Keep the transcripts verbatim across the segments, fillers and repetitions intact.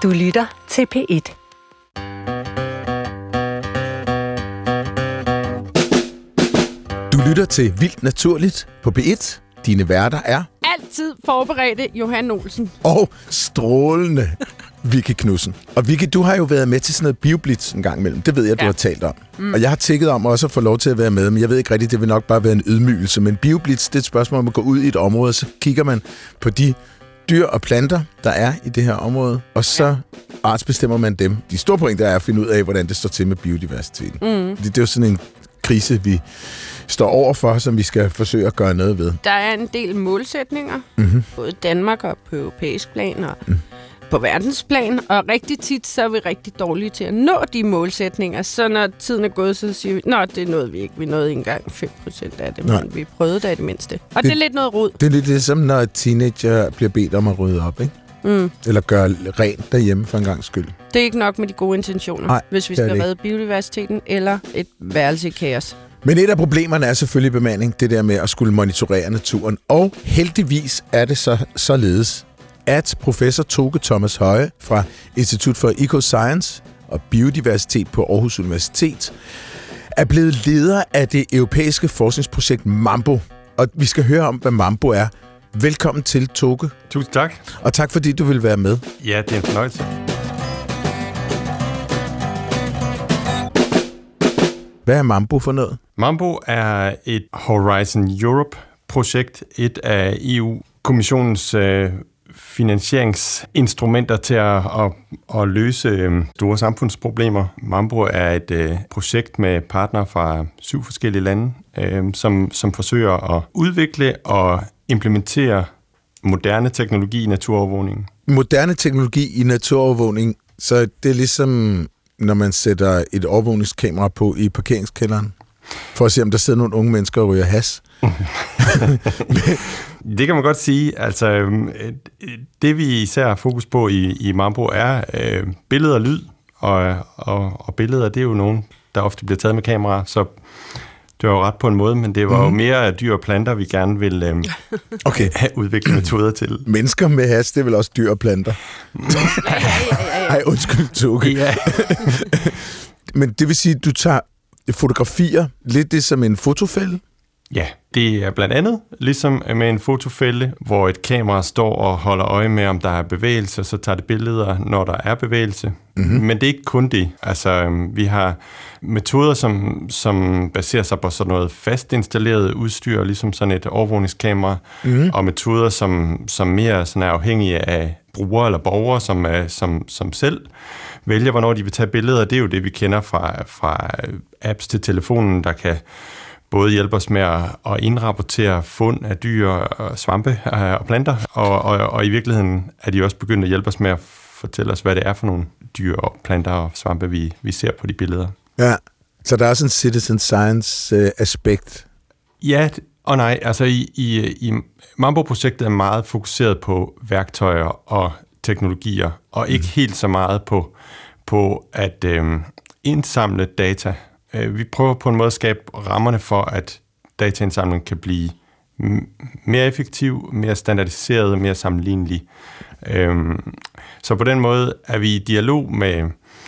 Du lytter til P et. Du lytter til Vildt Naturligt på P et. Dine værter er... Altid forberedte Johan Olsen. Og strålende Vicky Knudsen. Og Vicky, du har jo været med til sådan noget BioBlitz en gang imellem. Det ved jeg, du ja. har talt om. Mm. Og jeg har tækket om også at få lov til at være med, men jeg ved ikke rigtigt, det vil nok bare være en ydmygelse. Men BioBlitz, det er et spørgsmål om at gå ud i et område, så kigger man på de dyr og planter, der er i det her område, og så ja. artsbestemmer man dem. De store pointer er at finde ud af, hvordan det står til med biodiversiteten. Mm. Det, det er jo sådan en krise, vi står overfor, som vi skal forsøge at gøre noget ved. Der er en del målsætninger, mm-hmm. både Danmark og på europæisk plan og mm. på verdensplan, og rigtig tit så er vi rigtig dårlige til at nå de målsætninger. Så når tiden er gået, så siger vi, nå, det nåede vi ikke. Vi nåede ikke engang fem procent af det, men vi prøvede det i det mindste. Og det, det er lidt noget rod. Det er lidt det som, når teenager bliver bedt om at rydde op, ikke? Mm. Eller gøre rent derhjemme for en gang skyld. Det er ikke nok med de gode intentioner, Nej, hvis vi skal redde biodiversiteten eller et værelse i kaos. Men et af problemerne er selvfølgelig bemanding, det der med at skulle monitorere naturen. Og heldigvis er det så således, at professor Toke Thomas Høje fra Institut for Ecoscience og Biodiversitet på Aarhus Universitet er blevet leder af det europæiske forskningsprojekt MAMBO. Og vi skal høre om, hvad MAMBO er. Velkommen til, Toke. Tusind tak. Og tak, fordi du vil være med. Ja, det er en fornøjelse. Hvad er MAMBO for noget? MAMBO er et Horizon Europe-projekt, et af E U-kommissionens øh, finansieringsinstrumenter til at, at, at løse øh, store samfundsproblemer. MAMBO er et øh, projekt med partnere fra syv forskellige lande, øh, som, som forsøger at udvikle og implementere moderne teknologi i naturovervågning. Moderne teknologi i naturovervågning, så det er ligesom, når man sætter et overvågningskamera på i parkeringskælderen, for at se, om der sidder nogle unge mennesker og ryger has. Det kan man godt sige. Altså, det vi især har fokus på i, i MAMBO er øh, billeder og lyd, og, og, og billeder, det er jo nogen, der ofte bliver taget med kamera, så det var jo ret på en måde, men det var mm. jo mere af dyr og planter, vi gerne vil øhm, okay. have udviklet metoder til. Mennesker med has, det er vel også dyr og planter? Ej, undskyld, Toke. Ja. Men det vil sige, at du tager fotografier lidt det som en fotofælde? Ja, det er blandt andet ligesom med en fotofælde, hvor et kamera står og holder øje med, om der er bevægelse, og så tager det billeder, når der er bevægelse. Mm-hmm. Men det er ikke kun det. Altså, vi har metoder, som, som baserer sig på sådan noget fast installeret udstyr, ligesom sådan et overvågningskamera, mm-hmm. og metoder, som, som mere sådan er afhængige af brugere eller borgere, som, er, som, som selv vælger, hvornår de vil tage billeder. Det er jo det, vi kender fra, fra apps til telefonen, der kan både hjælpe os med at indrapportere fund af dyr og svampe og planter, og, og, og i virkeligheden er de også begyndt at hjælpe os med at fortælle os, hvad det er for nogle dyr og planter og svampe, vi, vi ser på de billeder. Ja, så der er også en citizen science-aspekt. Ja og nej. Altså i, i, i MAMBO-projektet er meget fokuseret på værktøjer og teknologier, og ikke mm. helt så meget på, på at øh, indsamle data. Vi prøver på en måde at skabe rammerne for, at dataindsamling kan blive mere effektiv, mere standardiseret, mere sammenlignelig. Så på den måde er vi i dialog med,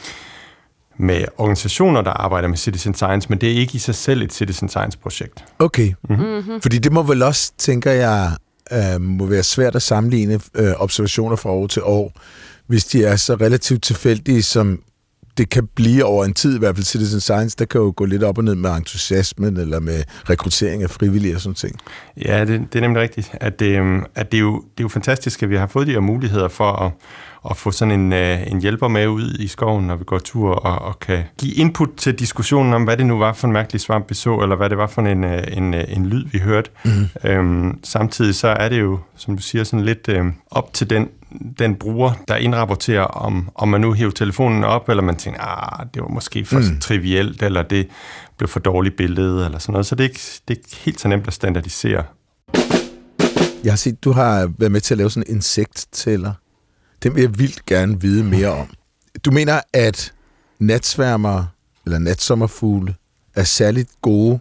med organisationer, der arbejder med citizen science, men det er ikke i sig selv et citizen science-projekt. Okay, mm-hmm. Fordi det må vel også, tænker jeg, øh, må være svært at sammenligne øh, observationer fra år til år, hvis de er så relativt tilfældige, som det kan blive over en tid, i hvert fald citizen science, der kan jo gå lidt op og ned med entusiasmen, eller med rekruttering af frivillige og sådan ting. Ja, det, det er nemlig rigtigt, at, det, at det, er jo, det er jo fantastisk, at vi har fået de her muligheder for at, at få sådan en, en hjælper med ud i skoven, når vi går tur, og, og kan give input til diskussionen om, hvad det nu var for en mærkelig svamp, vi så, eller hvad det var for en, en, en lyd, vi hørte. Mm. Øhm, samtidig så er det jo, som du siger, sådan lidt øh, op til den den bruger, der indrapporterer, om, om man nu hæver telefonen op, eller man tænker, ah, det var måske for mm. trivielt, eller det blev for dårligt billede, eller sådan noget. Så det er ikke, det er ikke helt så nemt at standardisere. Jeg har set, du har været med til at lave sådan en insekttæller. Det vil jeg vildt gerne vide mere om. Du mener, at natsværmere, eller natsommerfugle, er særligt gode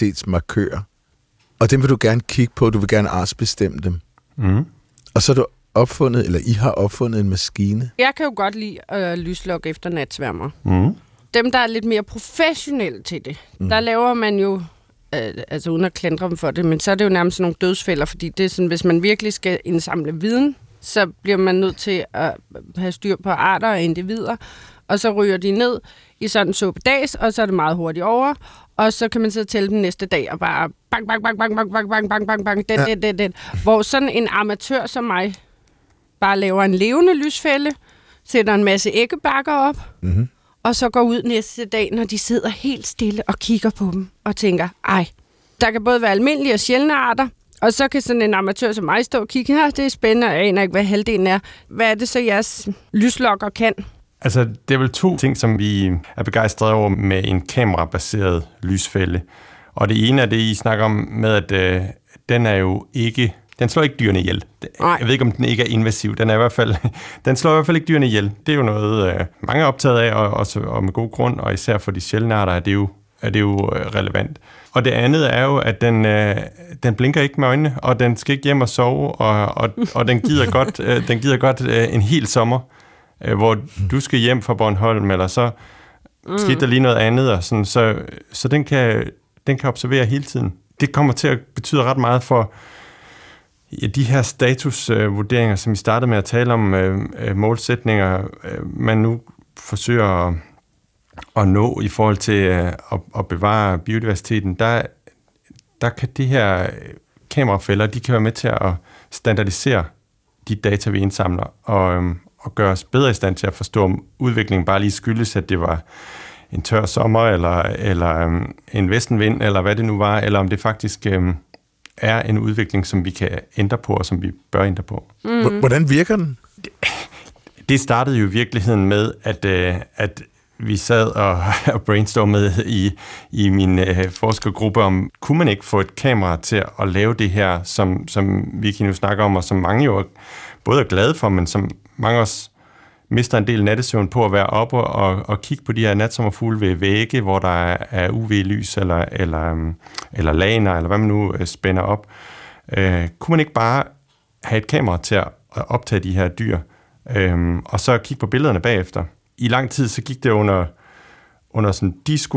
biodiversitetsmarkører, og dem vil du gerne kigge på, du vil gerne artsbestemme dem. Mm. Og så er du opfundet, eller I har opfundet en maskine. Jeg kan jo godt lide at øh, lyslokke efter natsværmer. Mm. Dem, der er lidt mere professionelle til det, mm. der laver man jo, øh, altså uden at klandre dem for det, men så er det jo nærmest sådan nogle dødsfælder, fordi det er sådan, hvis man virkelig skal indsamle viden, så bliver man nødt til at have styr på arter og individer, og så ryger de ned i sådan en suppedags, og så er det meget hurtigt over, og så kan man så tælle den næste dag og bare bang, bang, bang, bang, bang, bang, bang, bang, bang, bang, den, den, den, den. Hvor sådan en amatør som mig bare laver en levende lysfælde, sætter en masse æggebakker op, mm-hmm. og så går ud næste dag, når de sidder helt stille og kigger på dem og tænker, ej, der kan både være almindelige og sjældne arter, og så kan sådan en amatør som mig stå og kigge, her, det er spændende, og jeg aner ikke, hvad halvdelen er. Hvad er det så, jeres lyslokker kan? Altså, det er vel to ting, som vi er begejstrede over med en kamerabaseret lysfælde. Og det ene er det, I snakker om med, at øh, den er jo ikke... Den slår ikke dyrene ihjel. Jeg ved ikke, om den ikke er invasiv. Den er i hvert fald, den slår i hvert fald ikke dyrene ihjel. Det er jo noget, øh, mange er optaget af, og, også, og med god grund, og især for de sjældne arter er det jo, er det jo relevant. Og det andet er jo, at den, øh, den blinker ikke med øjnene, og den skal ikke hjem og sove, og, og, og den gider godt, øh, den gider godt øh, en hel sommer, øh, hvor du skal hjem fra Bornholm, eller så mm. skete der lige noget andet, og sådan, så, så den, kan, den kan observere hele tiden. Det kommer til at betyde ret meget for ja, de her statusvurderinger, øh, som vi startede med at tale om, øh, øh, målsætninger, øh, man nu forsøger at, at nå i forhold til øh, at, at bevare biodiversiteten, der, der kan de her kamerafælder, de kan være med til at standardisere de data, vi indsamler, og, øh, og gøre os bedre i stand til at forstå, om udviklingen bare lige skyldes, at det var en tør sommer, eller, eller øh, en vestenvind, eller hvad det nu var, eller om det faktisk... Øh, er en udvikling, som vi kan ændre på, og som vi bør ændre på. Mm. Hvordan virker den? Det startede jo i virkeligheden med, at, at vi sad og, og brainstormede i, i min uh, forskergruppe om, kunne man ikke få et kamera til at lave det her, som, som Vicky nu snakker om, og som mange jo både er glade for, men som mange også mister en del nattesøvn på at være oppe og, og kigge på de her natsommerfugle ved vægge, hvor der er U V-lys eller, eller, eller laner, eller hvad man nu spænder op. Øh, kunne man ikke bare have et kamera til at optage de her dyr, øh, og så kigge på billederne bagefter? I lang tid så gik det under, under sådan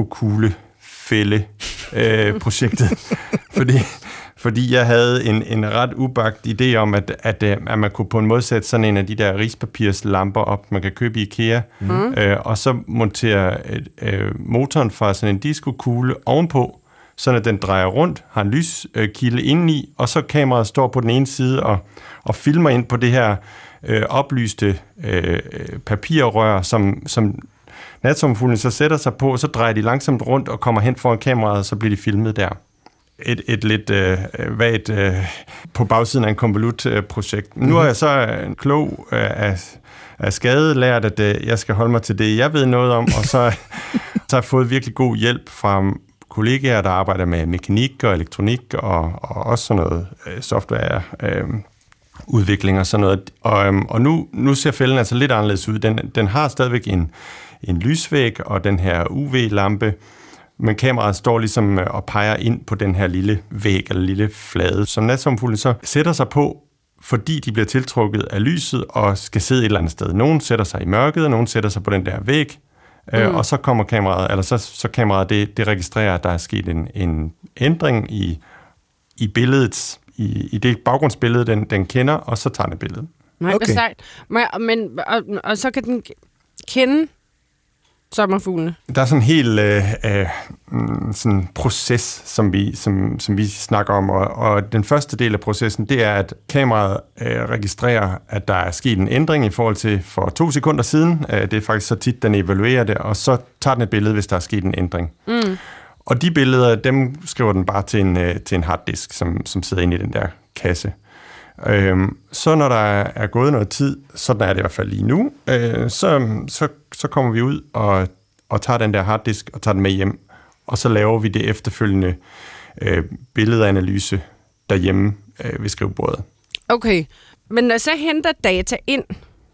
diskokugle-fælde-projektet, øh, fordi... Fordi jeg havde en, en ret ubagt idé om, at, at, at man kunne på en måde sætte sådan en af de der rispapirslamper op, man kan købe i IKEA, mm. øh, og så montere øh, motoren fra sådan en diskokugle ovenpå, sådan at den drejer rundt, har en lyskilde indeni, og så kameraet står på den ene side og, og filmer ind på det her øh, oplyste øh, papirrør, som, som natsommerfuglen så sætter sig på, og så drejer de langsomt rundt og kommer hen foran kameraet, og så bliver de filmet der. Et, et lidt øh, vagt øh, på bagsiden af en konvolut-projekt. Nu er jeg så en klog øh, af, af skade lært, at øh, jeg skal holde mig til det, jeg ved noget om, og så, så har jeg fået virkelig god hjælp fra kollegaer, der arbejder med mekanik og elektronik, og, og også sådan noget øh, software, øh, udvikling og sådan noget. Og, øh, og nu, nu ser fælden altså lidt anderledes ud. Den, den har stadigvæk en, en lysvæg og den her U V-lampe, men kameraet står ligesom og peger ind på den her lille væg eller lille flade, som natsommerfuglen så sætter sig på, fordi de bliver tiltrukket af lyset og skal sidde et eller andet sted. Nogen sætter sig i mørket, og nogen sætter sig på den der væg, mm. øh, og så kommer kameraet, eller så, så kameraet det, det registrerer, at der er sket en, en ændring i, i billedet, i, i det baggrundsbillede, den, den kender, og så tager den billedet. Nej, okay. Sejt. Men, men, og, og så kan den kende sommerfuglene. Der er sådan en hel øh, øh, sådan proces, som vi, som, som vi snakker om, og, og den første del af processen, det er, at kameraet øh, registrerer, at der er sket en ændring i forhold til for to sekunder siden. Øh, det er faktisk så tit, den evaluerer det, og så tager den et billede, hvis der er sket en ændring. Mm. Og de billeder, dem skriver den bare til en, øh, til en harddisk, som, som sidder inde i den der kasse. Øhm, så når der er gået noget tid, sådan er det i hvert fald lige nu, øh, så, så, så kommer vi ud og, og tager den der harddisk og tager den med hjem, og så laver vi det efterfølgende øh, billedanalyse derhjemme øh, ved skrivebordet. Okay, men når så henter data ind,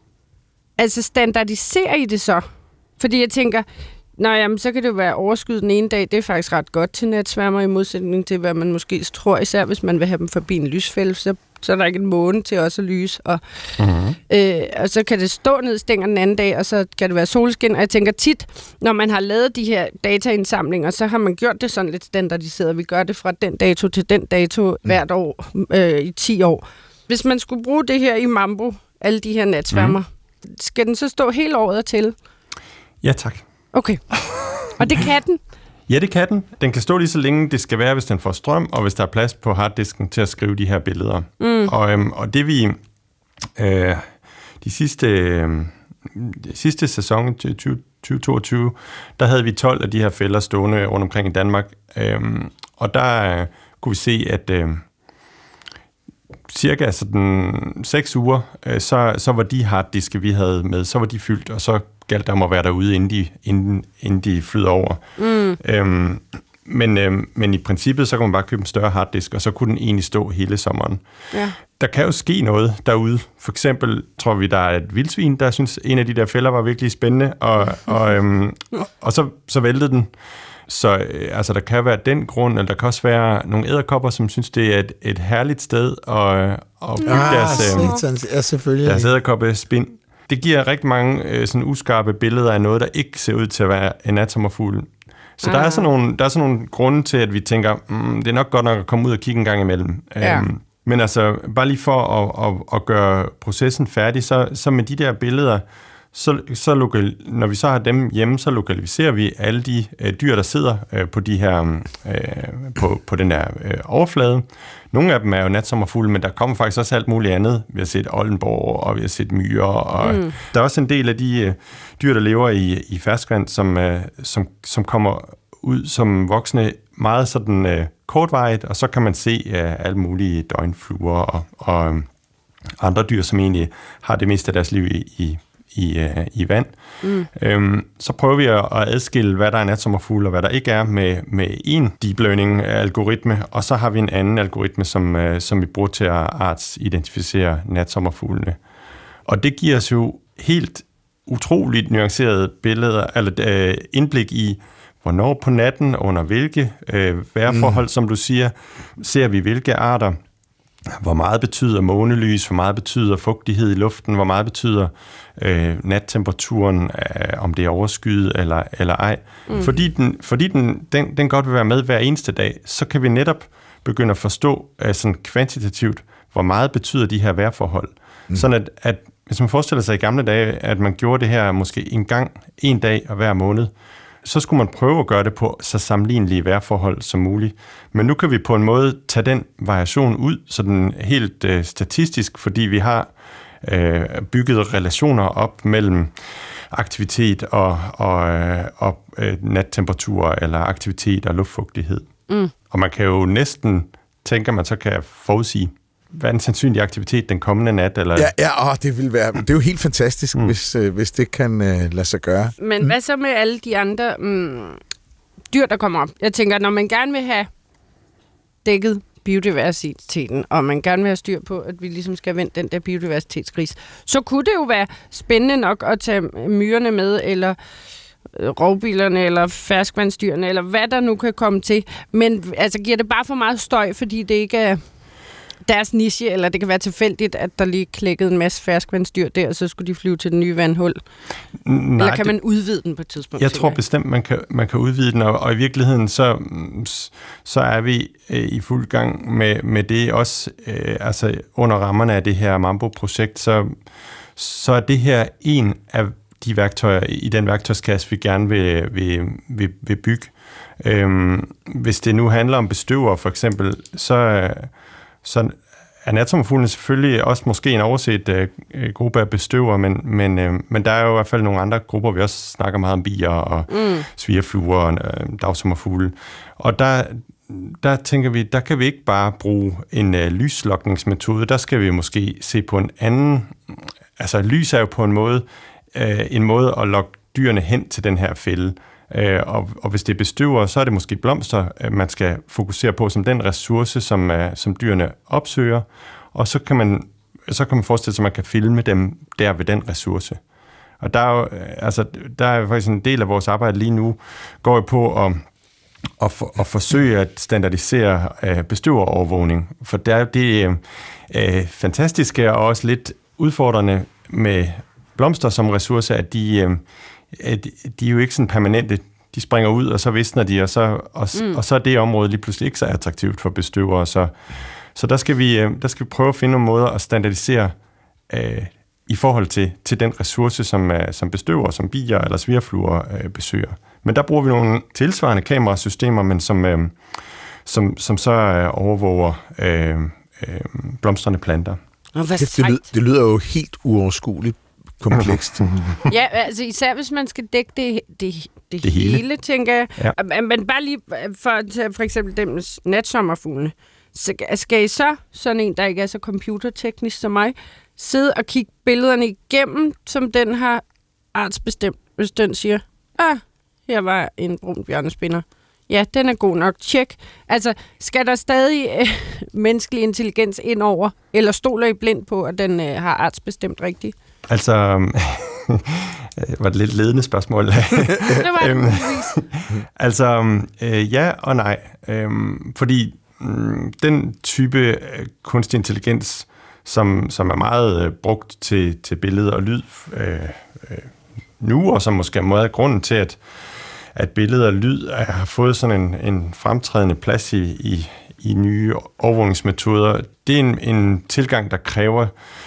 altså standardiserer I det så? Fordi jeg tænker, nå jamen, så kan det jo være overskud den ene dag, det er faktisk ret godt til natsværmer, i modsætning til, hvad man måske tror, især hvis man vil have dem forbi en lysfælde, så så er der ikke en måne til også at lyse. Og, Mm-hmm. øh, og så kan det stå ned i stænger den anden dag, og så kan det være solskin. Og jeg tænker tit, når man har lavet de her dataindsamlinger, så har man gjort det sådan lidt standardiseret. Vi gør det fra den dato til den dato mm. hvert år øh, i ti år. Hvis man skulle bruge det her i Mambo, alle de her natsværmer, mm. skal den så stå hele året til? Ja, tak. Okay. Og det kan den? Ja, det kan den. Den kan stå lige så længe det skal være, hvis den får strøm, og hvis der er plads på harddisken til at skrive de her billeder. Mm. Og, øhm, og det vi øh, de sidste, øh, de sidste sæson, tyve toogtyve, der havde vi tolv af de her fælder stående rundt omkring i Danmark. Øhm, og der øh, kunne vi se, at øh, cirka sådan seks uger, øh, så, så var de harddiske, vi havde med, så var de fyldt, og så galt der om at være derude, inden de, inden, inden de flyder over. Mm. Øhm, men, øhm, men i princippet, så kan man bare købe en større harddisk, og så kunne den egentlig stå hele sommeren. Ja. Der kan jo ske noget derude. For eksempel tror vi, der er et vildsvin, der synes, en af de der fælder var virkelig spændende, og, og, øhm, og så, så væltede den. Så øh, altså, der kan være den grund, eller der kan også være nogle edderkopper, som synes, det er et, et herligt sted at, at bygge ah, deres, øh, ja, deres edderkoppespind. Det giver rigtig mange øh, sådan uskarpe billeder af noget, der ikke ser ud til at være en natsommerfugl. Så ah. der, er sådan nogle, der er sådan nogle grunde til, at vi tænker, mm, det er nok godt nok at komme ud og kigge en gang imellem. Ja. Øhm, men altså, bare lige for at, at, at gøre processen færdig, så, så med de der billeder, så, så lokal, når vi så har dem hjemme, så lokaliserer vi alle de øh, dyr, der sidder øh, på, de her, øh, på, på den der øh, overflade. Nogle af dem er jo natsommerfugle, men der kommer faktisk også alt muligt andet. Vi har set oldenborg, og vi har set myrer, og mm. der er også en del af de øh, dyr, der lever i, i ferskvand, som, øh, som, som kommer ud som voksne meget sådan øh, kortvarigt, og så kan man se øh, alle mulige døgnfluer og, og øh, andre dyr, som egentlig har det meste af deres liv i, i I, uh, i vand. Mm. Øhm, så prøver vi at adskille, hvad der er natsommerfugle, og hvad der ikke er, med, med en deep learning-algoritme, og så har vi en anden algoritme, som, uh, som vi bruger til at artsidentificere natsommerfuglene. Og det giver os jo helt utroligt nuancerede billeder, eller uh, indblik i, hvornår på natten, under hvilke uh, vejrforhold, mm. som du siger, ser vi hvilke arter. Hvor meget betyder månelys, hvor meget betyder fugtighed i luften, hvor meget betyder øh, nattemperaturen, øh, om det er overskyet eller, eller ej. Mm. Fordi, den, fordi den, den, den godt vil være med hver eneste dag, så kan vi netop begynde at forstå øh, sådan kvantitativt, hvor meget betyder de her vejrforhold. Mm. Sådan at, at hvis man forestiller sig i gamle dage, at man gjorde det her måske en gang, en dag og hver måned, så skulle man prøve at gøre det på så sammenlignelige vejrforhold som muligt. Men nu kan vi på en måde tage den variation ud, sådan helt øh, statistisk, fordi vi har øh, bygget relationer op mellem aktivitet og, og, øh, og øh, nattemperatur, eller aktivitet og luftfugtighed. Mm. Og man kan jo næsten tænke, at man så kan forudsige, hvad er den sandsynlige aktivitet den kommende nat? Eller? Ja, ja åh, det vil være. Det er jo helt fantastisk, mm. hvis, øh, hvis det kan øh, lade sig gøre. Men mm. hvad så med alle de andre mm, dyr, der kommer op? Jeg tænker, når man gerne vil have dækket biodiversiteten, og man gerne vil have styr på, at vi ligesom skal vende den der biodiversitetskrise, så kunne det jo være spændende nok at tage myrerne med, eller rovbilerne, eller ferskvandsdyrene, eller hvad der nu kan komme til. Men altså, giver det bare for meget støj, fordi det ikke er deres niche, eller det kan være tilfældigt, at der lige klækkede en masse ferskvandsdyr der, og så skulle de flyve til den nye vandhul? Nej, eller kan det, man udvide den på et tidspunkt? Jeg tror jeg? bestemt, man kan, man kan udvide den, og, og i virkeligheden, så, så er vi øh, i fuld gang med, med det også, øh, altså under rammerne af det her Mambo-projekt, så, så er det her en af de værktøjer i den værktøjskasse, vi gerne vil, vil, vil, vil bygge. Øhm, hvis det nu handler om bestøver, for eksempel, så Så er natsommerfuglene selvfølgelig også måske en overset øh, gruppe af bestøver, men, men, øh, men der er jo i hvert fald nogle andre grupper, vi også snakker meget om bier og mm. svirfluer og øh, dagsommerfugle. Og der, der tænker vi, der kan vi ikke bare bruge en øh, lyslokningsmetode, der skal vi måske se på en anden. Altså lys er jo på en måde øh, en måde at lokke dyrene hen til den her fælde. Øh, og, og hvis det er bestøver, så er det måske blomster, øh, man skal fokusere på som den ressource, som, øh, som dyrene opsøger. Og så kan man så kan man forestille sig, at man kan filme dem der ved den ressource. Og der er jo, øh, altså, der er faktisk en del af vores arbejde lige nu, går jo på at, at, for, at forsøge at standardisere øh, bestøverovervågning. For der er det øh, fantastiske og også lidt udfordrende med blomster som ressource, at de, øh, at de er jo ikke sådan permanente. De springer ud, og så visner de, og så, og, mm. og så er det område lige pludselig ikke så attraktivt for bestøvere. Så, så der, skal vi, der skal vi prøve at finde nogle måder at standardisere øh, i forhold til, til den ressource, som, som bestøver, som bier eller svirfluer øh, besøger. Men der bruger vi nogle tilsvarende kamerasystemer, men som, øh, som, som så øh, overvåger øh, øh, blomstrende planter. Oh, det, det, lyder, det lyder jo helt uoverskueligt komplekst. Ja, altså især hvis man skal dække det, det, det, det hele, hele, tænker jeg. Ja. Men bare lige for, for eksempel dem med natsommerfuglene. Skal I så, sådan en, der ikke er så computerteknisk som mig, sidde og kigge billederne igennem, som den har artsbestemt, hvis den siger, ah, her var en brun bjørnespinder. Ja, den er god nok. Tjek. Altså, skal der stadig øh, menneskelig intelligens ind over, eller stoler I blind på, at den øh, har artsbestemt rigtigt? Altså, var det lidt ledende spørgsmål? Det var det Altså, øh, ja og nej. Øhm, fordi øh, den type øh, kunstig intelligens, som, som er meget øh, brugt til, til billede og lyd øh, øh, nu, og som måske er meget af grunden til, at, at billede og lyd har fået sådan en, en fremtrædende plads i, i, i nye overvågningsmetoder, det er en, en tilgang, der kræver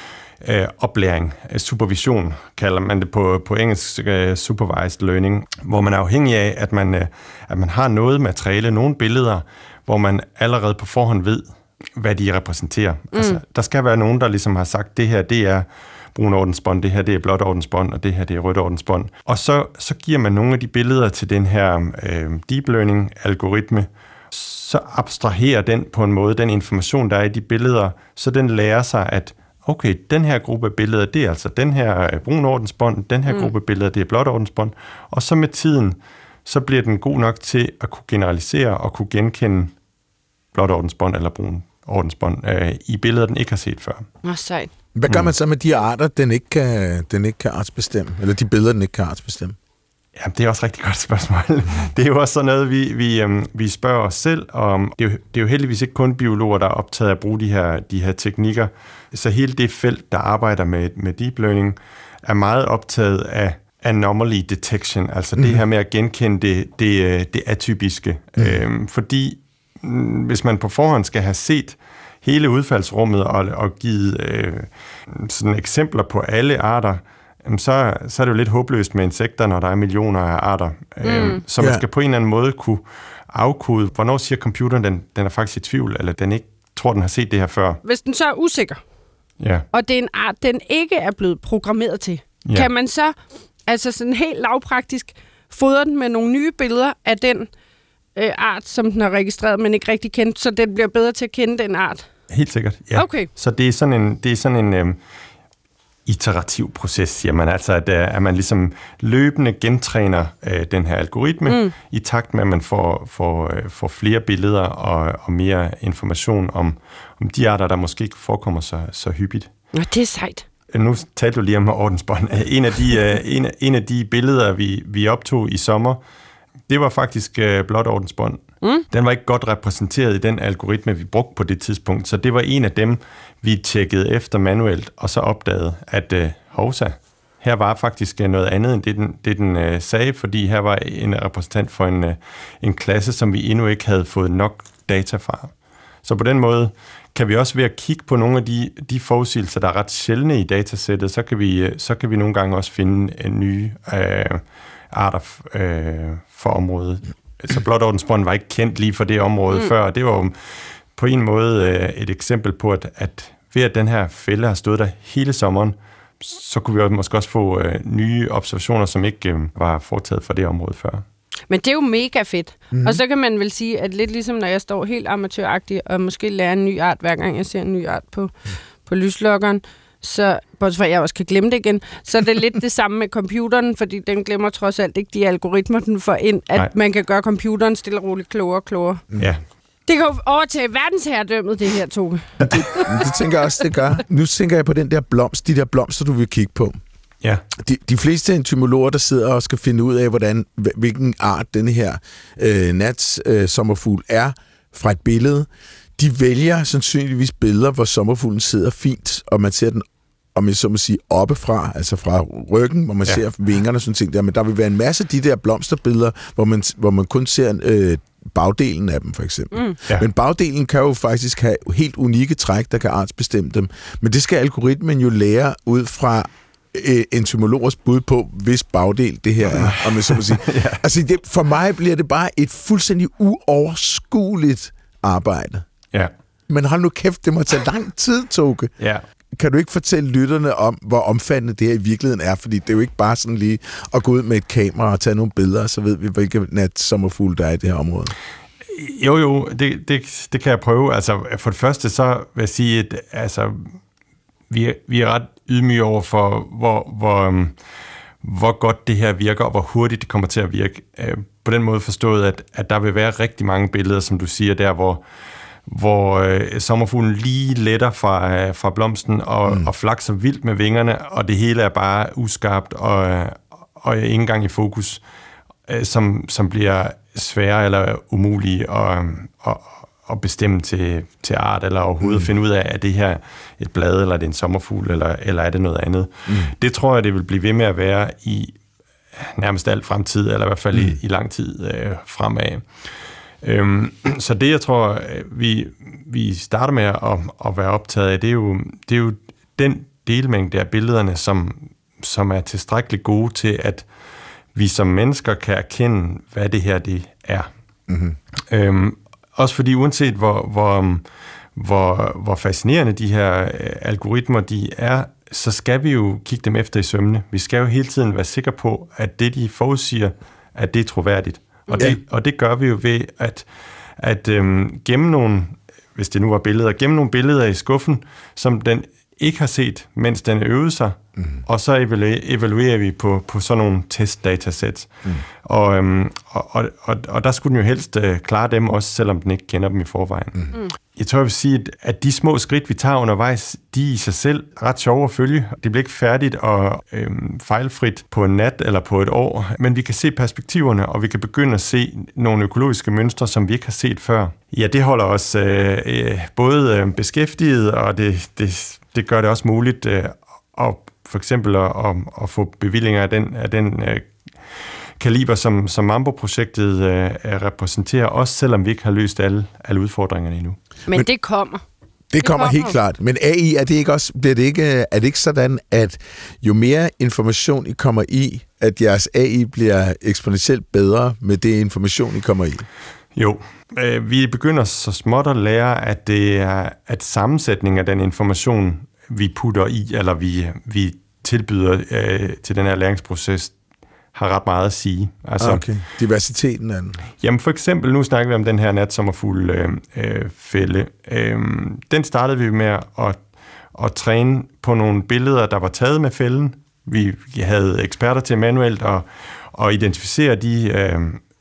øh, oplæring, supervision, kalder man det på, på engelsk, uh, supervised learning, hvor man er afhængig af, at man, uh, at man har noget materiale, nogle billeder, hvor man allerede på forhånd ved, hvad de repræsenterer. Mm. Altså, der skal være nogen, der ligesom har sagt, det her, det er brun ordensbånd, det her, det er blåt ordensbånd, og det her, det er rødt ordensbånd. Og så, så giver man nogle af de billeder til den her øh, deep learning-algoritme, så abstraherer den på en måde den information, der er i de billeder, så den lærer sig, at okay, den her gruppe billeder, det er altså den her brun ordensbånd, den her mm. gruppe billeder, det er blåt ordensbånd, og så med tiden, så bliver den god nok til at kunne generalisere og kunne genkende blåt ordensbånd eller brun ordensbånd øh, i billeder, den ikke har set før. Nå, sejt. Hvad gør man så med de arter, den ikke kan, den ikke kan artsbestemme? Eller de billeder, den ikke kan artsbestemme? Ja, det er også et rigtig godt spørgsmål. Det er jo også sådan noget, vi, vi, øhm, vi spørger os selv om. Det er, jo, det er jo heldigvis ikke kun biologer, der er optaget af at bruge de her, de her teknikker. Så hele det felt, der arbejder med, med deep learning, er meget optaget af anomaly detection, altså mm. det her med at genkende det, det, det atypiske. Mm. Øhm, fordi hvis man på forhånd skal have set hele udfaldsrummet og, og givet øh, sådan eksempler på alle arter, så, så er det jo lidt håbløst med insekter, når der er millioner af arter. Mm. Øhm, så man yeah. skal på en eller anden måde kunne afkode, hvornår siger computeren, den, den er faktisk i tvivl, eller den ikke tror, den har set det her før. Hvis den så er usikker, yeah. og det er en art, den ikke er blevet programmeret til, yeah. kan man så, altså sådan helt lavpraktisk, fodre den med nogle nye billeder af den øh, art, som den har registreret, men ikke rigtig kendt, så den bliver bedre til at kende den art? Helt sikkert, ja. Okay. Så det er sådan en, det er sådan en øhm, iterativ proces, siger man. Altså, at, at man ligesom løbende gentræner øh, den her algoritme, mm. i takt med, at man får, får, øh, får flere billeder og, og mere information om, om de arter, der måske ikke forekommer så, så hyppigt. Nå, det er sejt. Nu talte du lige om ordensbånd. En af de, øh, en, en af de billeder, vi, vi optog i sommer, det var faktisk øh, blåt ordensbånd. Mm. Den var ikke godt repræsenteret i den algoritme, vi brugte på det tidspunkt, så det var en af dem, vi tjekkede efter manuelt, og så opdagede, at øh, hovsa, her var faktisk noget andet, end det den, det den øh, sagde, fordi her var en repræsentant for en, øh, en klasse, som vi endnu ikke havde fået nok data fra. Så på den måde kan vi også ved at kigge på nogle af de, de forudsigelser, der er ret sjældne i datasættet, så kan vi, så kan vi nogle gange også finde en nye øh, arter øh, for området. Så blåt ordensbånd var ikke kendt lige for det område mm. før, og det var jo på en måde øh, et eksempel på, at, at ved at den her fælde har stået der hele sommeren, så kunne vi også, måske også få øh, nye observationer, som ikke øh, var foretaget for det område før. Men det er jo mega fedt. Mm. Og så kan man vel sige, at lidt ligesom når jeg står helt amatøragtig og måske lærer en ny art, hver gang jeg ser en ny art på, mm. på lyslokkeren, så, bortset fra at jeg også kan glemme det igen, så er det lidt det samme med computeren, fordi den glemmer trods alt ikke de algoritmer, den får ind, at Nej. man kan gøre computeren stille og roligt klogere og klogere. Ja. Det går over til verdensherredømmet, det her, Tove. Det, det tænker jeg også, det gør. Nu tænker jeg på den der blomst, de der blomster, du vil kigge på. Ja. De, de fleste entomologer, der sidder og skal finde ud af, hvordan, hvilken art denne her øh, natsommerfugl øh, er fra et billede, de vælger sandsynligvis billeder, hvor sommerfuglen sidder fint, og man ser den, om jeg så må sige, oppefra, altså fra ryggen, hvor man ja. ser vingerne og sådan ting der. Men der vil være en masse af de der blomsterbilleder, hvor man, hvor man kun ser øh, bagdelen af dem, for eksempel. Mm. Ja. Men bagdelen kan jo faktisk have helt unikke træk, der kan artsbestemme dem. Men det skal algoritmen jo lære ud fra øh, entomologers bud på, hvis bagdel det her er, om jeg så må sige. ja. Altså, det, for mig bliver det bare et fuldstændig uoverskueligt arbejde. Ja. Men hold nu kæft, det må tage lang tid, Toke. Ja. Kan du ikke fortælle lytterne om, hvor omfattende det her i virkeligheden er? Fordi det er jo ikke bare sådan lige at gå ud med et kamera og tage nogle billeder, så ved vi, hvilke natsommerfugle der er i det her område. Jo, jo, det, det, det kan jeg prøve. Altså, for det første så vil jeg sige, at altså, vi, er, vi er ret ydmyge over for, hvor, hvor, hvor godt det her virker, og hvor hurtigt det kommer til at virke. På den måde forstået, at, at der vil være rigtig mange billeder, som du siger, der hvor hvor øh, sommerfuglen lige letter fra, øh, fra blomsten og, mm. og flakser vildt med vingerne, og det hele er bare uskarpt og, og ikke engang i fokus, øh, som, som bliver svære eller umulige at, at, at bestemme til, til art, eller overhovedet mm. finde ud af, er det her et blad, eller er det en sommerfugl, eller, eller er det noget andet. Mm. Det tror jeg, det vil blive ved med at være i nærmest alt fremtid, eller i hvert fald mm. i, i lang tid øh, fremad. Øhm, så det, jeg tror, vi, vi starter med at, at være optaget af, det er, jo, det er jo den delmængde af billederne, som, som er tilstrækkeligt gode til, at vi som mennesker kan erkende, hvad det her det er. Mm-hmm. Øhm, også fordi uanset hvor, hvor, hvor, hvor fascinerende de her algoritmer de er, så skal vi jo kigge dem efter i sømmene. Vi skal jo hele tiden være sikre på, at det, de forudsiger, at det er troværdigt. Og det, og det gør vi jo ved at, at øhm, gemme nogle, hvis det nu var billeder, gemme nogle billeder i skuffen, som den ikke har set, mens den øvede sig, mm. og så evaluerer, evaluerer vi på, på sådan nogle testdatasæt. Mm. Og, øhm, og, og, og, og der skulle den jo helst øh, klare dem også, selvom den ikke kender dem i forvejen. Mm. Jeg tror, jeg vil sige, at de små skridt, vi tager undervejs, de er i sig selv ret sjove at følge. Det bliver ikke færdigt og øhm, fejlfrit på en nat eller på et år, men vi kan se perspektiverne, og vi kan begynde at se nogle økologiske mønstre, som vi ikke har set før. Ja, det holder os øh, øh, både øh, beskæftiget, og det, det, det gør det også muligt øh, at for eksempel at, at, at få bevillinger af den, af den øh, kaliber, som, som Mambo-projektet øh, repræsenterer, også selvom vi ikke har løst alle, alle udfordringerne endnu. Men, Men det kommer. Det, det kommer helt klart. Men A I, er det ikke også, bliver det ikke, er det ikke sådan, at jo mere information I kommer i, at jeres A I bliver eksponentielt bedre med det information, I kommer i? Jo. Øh, vi begynder så småt at lære, at det er at sammensætningen af den information, vi putter i, eller vi, vi tilbyder øh, til den her læringsproces, har ret meget at sige. Altså, okay. Diversiteten af den. Jamen for eksempel, nu snakker vi om den her natsommerfugl-fælde. Øh, øh, den startede vi med at, at træne på nogle billeder, der var taget med fælden. Vi havde eksperter til manuelt at, at identificere de øh,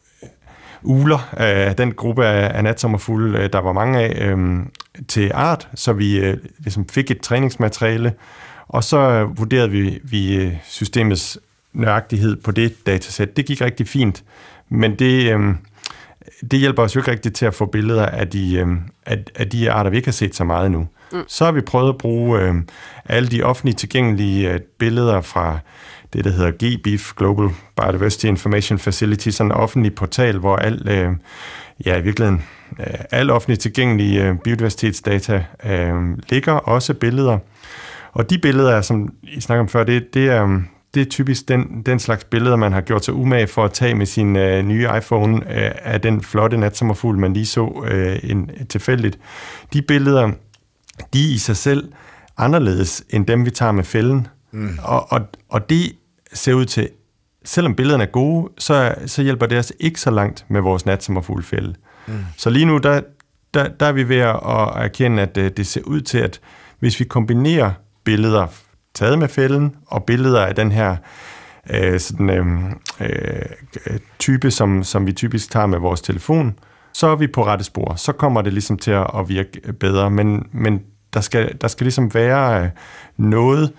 ugler af den gruppe af, af natsommerfugle, der var mange af, øh, til art, så vi øh, ligesom fik et træningsmateriale, og så vurderede vi, vi systemets nøjagtighed på det datasæt. Det gik rigtig fint, men det, øh, det hjælper os jo ikke rigtigt til at få billeder af de, øh, af, af de arter, vi ikke har set så meget endnu. Mm. Så har vi prøvet at bruge øh, alle de offentligt tilgængelige øh, billeder fra det, der hedder G B I F, Global Biodiversity Information Facility, sådan en offentlig portal, hvor al, øh, ja, i virkeligheden, øh, al offentligt tilgængelige øh, biodiversitetsdata øh, ligger, også billeder. Og de billeder, som I snakker om før, det, det er... Det er typisk den, den slags billeder, man har gjort sig umage for at tage med sin øh, nye iPhone øh, af den flotte natsommerfugl, man lige så øh, en, tilfældigt. De billeder, de er i sig selv anderledes end dem, vi tager med fælden. Mm. Og, og, og det ser ud til, selvom billederne er gode, så, så hjælper det os ikke så langt med vores natsommerfuglfælde. Mm. Så lige nu, der, der, der er vi ved at erkende, at det ser ud til, at hvis vi kombinerer billeder taget med fælden, og billeder af den her øh, sådan, øh, øh, type, som, som vi typisk tager med vores telefon, så er vi på rette spor. Så kommer det ligesom til at virke bedre, men, men der, skal, der skal ligesom være noget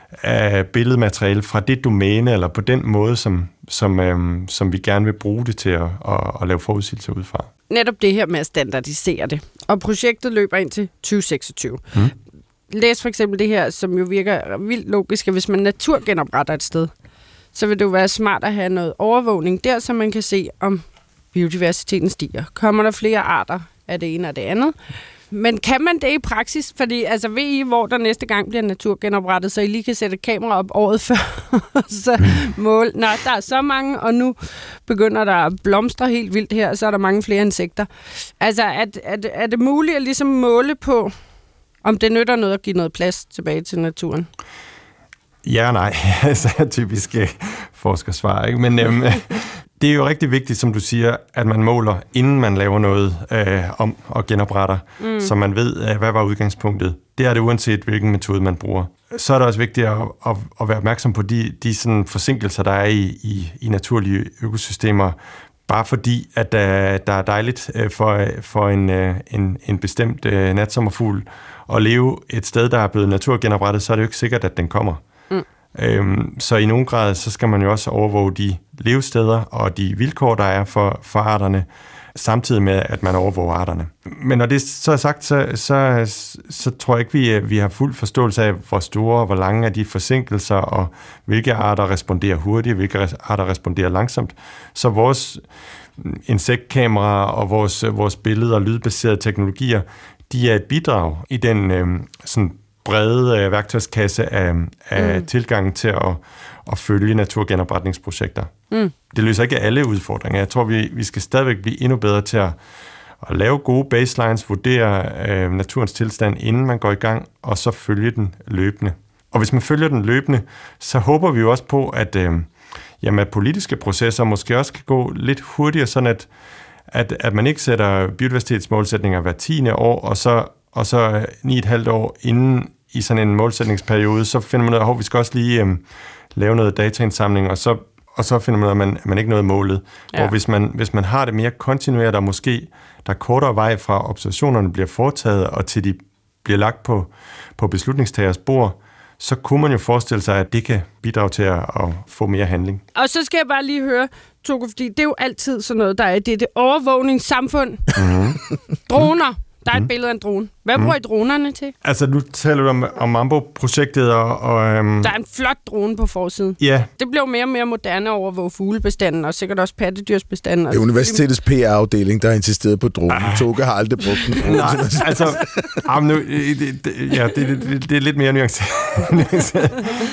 af billedmateriale fra det domæne, eller på den måde, som, som, øhm, som vi gerne vil bruge det til at, at, at lave forudsigelser ud fra. Netop det her med at standardisere det. Og projektet løber ind til tyve seksogtyve. Mm. Læs for eksempel det her, som jo virker vildt logisk, at hvis man naturgenopretter et sted, så vil det jo være smart at have noget overvågning der, så man kan se, om biodiversiteten stiger. Kommer der flere arter af det ene og det andet? Men kan man det i praksis? Fordi altså, ved I, hvor der næste gang bliver naturgenoprettet, så I lige kan sætte et kamera op året før, så mål. Nå, der er så mange, og nu begynder der at blomstre helt vildt her, og så er der mange flere insekter. Altså, er, er, er det muligt at ligesom måle på, om det nytter noget at give noget plads tilbage til naturen? Ja og nej, altså typiske forskersvar, ikke? Men øhm, det er jo rigtig vigtigt, som du siger, at man måler, inden man laver noget øh, om og genopretter, mm. så man ved, øh, hvad var udgangspunktet. Det er det uanset, hvilken metode man bruger. Så er det også vigtigt at, at, at være opmærksom på de, de sådan forsinkelser, der er i, i, i naturlige økosystemer, bare fordi, at der, der er dejligt for, for en, en, en bestemt natsommerfugl at leve et sted, der er blevet naturgenoprettet, så er det jo ikke sikkert, at den kommer. Mm. Øhm, så i nogen grad, så skal man jo også overvåge de levesteder og de vilkår, der er for, for arterne, samtidig med, at man overvåger arterne. Men når det så er sagt, så, så, så tror jeg ikke, vi, vi har fuld forståelse af, hvor store og hvor lange er de forsinkelser, og hvilke arter responderer hurtigt, hvilke arter responderer langsomt. Så vores insektkameraer og vores, vores billeder og lydbaserede teknologier, de er et bidrag i den øh, sådan brede øh, værktøjskasse af, af mm. tilgangen til at, at følge naturgenopretningsprojekter. Mm. Det løser ikke alle udfordringer. Jeg tror, vi, vi skal stadigvæk blive endnu bedre til at, at lave gode baselines, vurdere øh, naturens tilstand, inden man går i gang, og så følge den løbende. Og hvis man følger den løbende, så håber vi jo også på, at, øh, jamen, at politiske processer måske også kan gå lidt hurtigere, sådan at, at, at man ikke sætter biodiversitetsmålsætninger hver tiende år, og så, og så ni et halvt år inden i sådan en målsætningsperiode, så finder man ud af, at vi skal også lige øh, lave noget dataindsamling, og så og så finder man ud af, at man, at man ikke nåede målet. Ja. Og hvis man, hvis man har det mere kontinuert, og måske der er kortere vej fra observationerne bliver foretaget, og til de bliver lagt på, på beslutningstagers bord, så kunne man jo forestille sig, at det kan bidrage til at, at få mere handling. Og så skal jeg bare lige høre, Togo, fordi det er jo altid sådan noget, der er det, det overvågningssamfund. Mm-hmm. Droner. Der er et billede af en drone. Hvad bruger mm. I dronerne til? Altså, nu taler du om, om Mambo-projektet, og... og um... Der er en flot drone på forsiden. Ja. Yeah. Det blev mere og mere moderne over hvor fuglebestanden, og sikkert også pattedyrsbestanden. Det er universitetets P R-afdeling, der har insisteret på dronen. Ah. Toge har aldrig brugt den drone. Nej, altså... nu, det, det, ja, det, det, det er lidt mere nuanceret.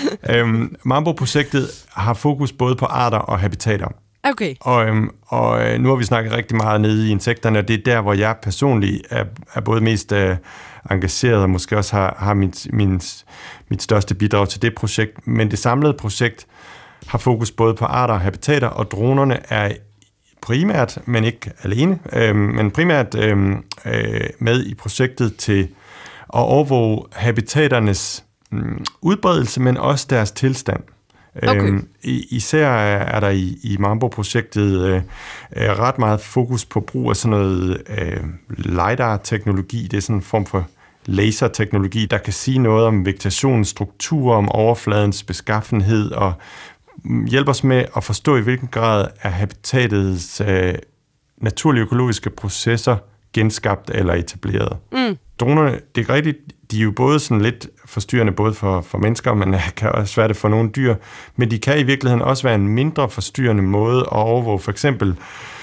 um, Mambo-projektet har fokus både på arter og habitater. Okay. Og, øhm, og nu har vi snakket rigtig meget nede i insekterne, og det er der, hvor jeg personligt er, er både mest øh, engageret, og måske også har, har mit, min, mit største bidrag til det projekt. Men det samlede projekt har fokus både på arter og habitater, og dronerne er primært, men ikke alene, øh, men primært øh, øh, med i projektet til at overvåge habitaternes øh, udbredelse, men også deres tilstand. Okay. Øhm, især er der i, i Mambo-projektet øh, ret meget fokus på brug af sådan noget øh, LiDAR-teknologi. Det er sådan en form for laserteknologi, der kan sige noget om vegetationens struktur, om overfladens beskaffenhed, og hjælper os med at forstå, i hvilken grad er habitatets øh, naturlige økologiske processer genskabt eller etableret. Mm. Dronerne, det er rigtigt, de er jo både sådan lidt forstyrrende både for, for mennesker, men kan også være det for nogle dyr, men de kan i virkeligheden også være en mindre forstyrrende måde at overvåge for eksempel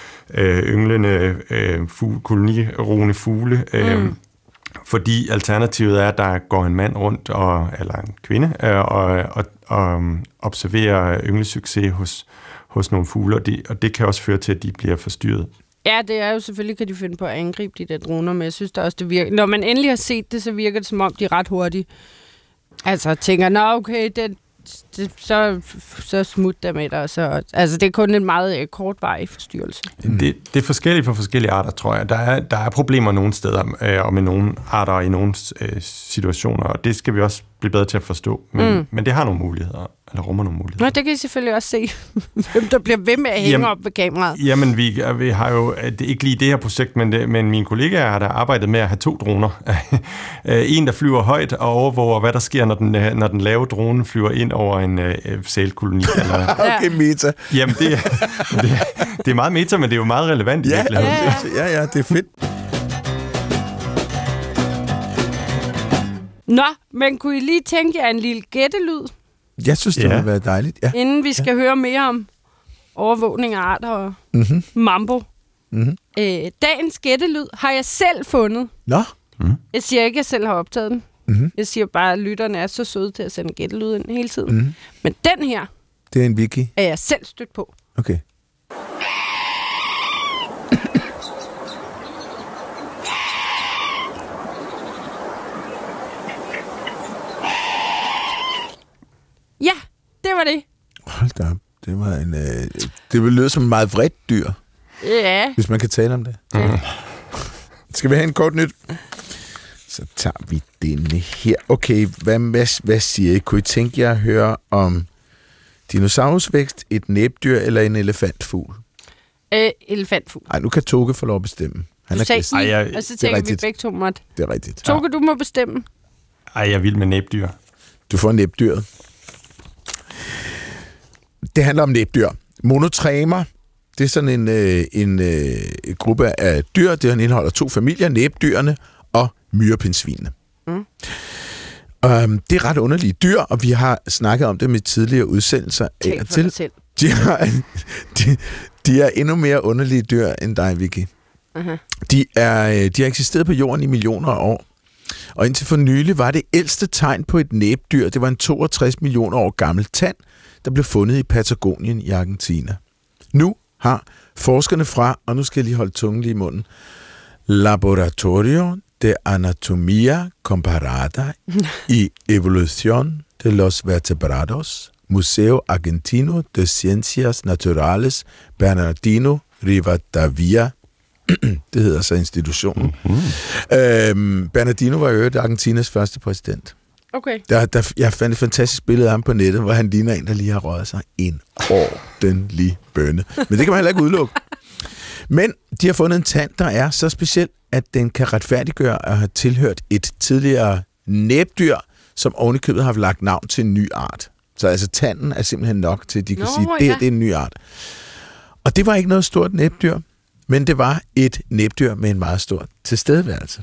øh, ynglende øh, fugle, koloniruende fugle, øh, mm. fordi alternativet er, at der går en mand rundt, og, eller en kvinde, øh, og, og, og observerer ynglesucces hos, hos nogle fugle, og det, og det kan også føre til, at de bliver forstyrret. Ja, det er jo selvfølgelig, kan de finde på at angribe de der droner, men jeg synes da også, det virker... Når man endelig har set det, så virker det som om, de er ret hurtige. Altså tænker, nå okay, det, det, så, så smut der med dig. Så, altså, det er kun en meget øh, kortvarig forstyrrelse. Mm. Det, det er forskelligt for forskellige arter, tror jeg. Der er, der er problemer nogle steder, øh, og med nogle arter i nogle øh, situationer, og det skal vi også blive bedre til at forstå. Men, mm. men det har nogle muligheder, eller rummer nogle muligheder. Nå, det kan I selvfølgelig også se, hvem der bliver ved med at hænge jamen, op ved kameraet. Jamen, vi, vi har jo, det er ikke lige det her projekt, men, det, men mine kollegaer har der arbejdet med at have to droner. En, der flyver højt og overvåger, hvad der sker, når den, når den lave drone flyver ind over en øh, sælkoloni. Eller... okay, meta. Jamen, det, det, det er meget meta, men det er jo meget relevant i ja, virkeligheden. Ja, ja, det er fedt. Nå, men kunne I lige tænke jer en lille gættelyd? Jeg synes, det ja. ville være dejligt. Ja. Inden vi skal ja. høre mere om overvågning af arter og mm-hmm. mambo. Mm-hmm. Øh, dagens gættelyd har jeg selv fundet. Nå. Mm. Jeg siger ikke, at jeg selv har optaget den. Mm-hmm. Jeg siger bare, at lytterne er så søde til at sende gættelyd ind hele tiden. Mm-hmm. Men den her det er en wiki. Er jeg selv stødt på. Okay. Ja, det var det. Hold da op. Det var en... Øh, det vil lyde som et meget vredt dyr. Ja. Hvis man kan tale om det. Mm. Skal vi have en kort nyt? Så tager vi denne her. Okay, hvad, hvad, hvad siger I? Kunne I tænke jer at høre om dinosaurusvækst, et næbdyr eller en elefantfugl? Øh, elefantfugl. Nej, nu kan Toge få lov at bestemme. Han du er sagde gæst. I, Ej, jeg, og så tænker vi begge to måtte. Det er rigtigt. Toge, du må bestemme. Ej, jeg vil med næbdyr. Du får næbdyret. Det handler om næbdyr. Monotremer, det er sådan en, øh, en øh, gruppe af dyr. Det indeholder to familier, næbdyrene og myrepindsvinene. Mm. Um, det er ret underlige dyr, og vi har snakket om det med tidligere udsendelser af og til. De, har, de, de er endnu mere underlige dyr end dig, Vicky. Uh-huh. De, er, de har eksisteret på jorden i millioner af år. Og indtil for nylig var det ældste tegn på et næbdyr. Det var en toogtres millioner år gammel tand, der blev fundet i Patagonien i Argentina. Nu har forskerne fra, og nu skal jeg lige holde tungen lige i munden, Laboratorio de Anatomía Comparada y Evolución de los Vertebrados, Museo Argentino de Ciencias Naturales, Bernardino Rivadavia. Det hedder så institutionen. Mm-hmm. Øhm, Bernardino var jo Argentinas første præsident. Okay. Der, der, jeg fandt et fantastisk billede af ham på nettet, hvor han ligner en, der lige har røget sig en ordentlig bønne. Men det kan man heller ikke udelukke. Men de har fundet en tand, der er så speciel, at den kan retfærdiggøre at have tilhørt et tidligere næbdyr, som ovenikøbet har lagt navn til en ny art. Så altså tanden er simpelthen nok til, at de kan Nå, sige, at det her ja. det er en ny art. Og det var ikke noget stort næbdyr, men det var et næbdyr med en meget stor tilstedeværelse.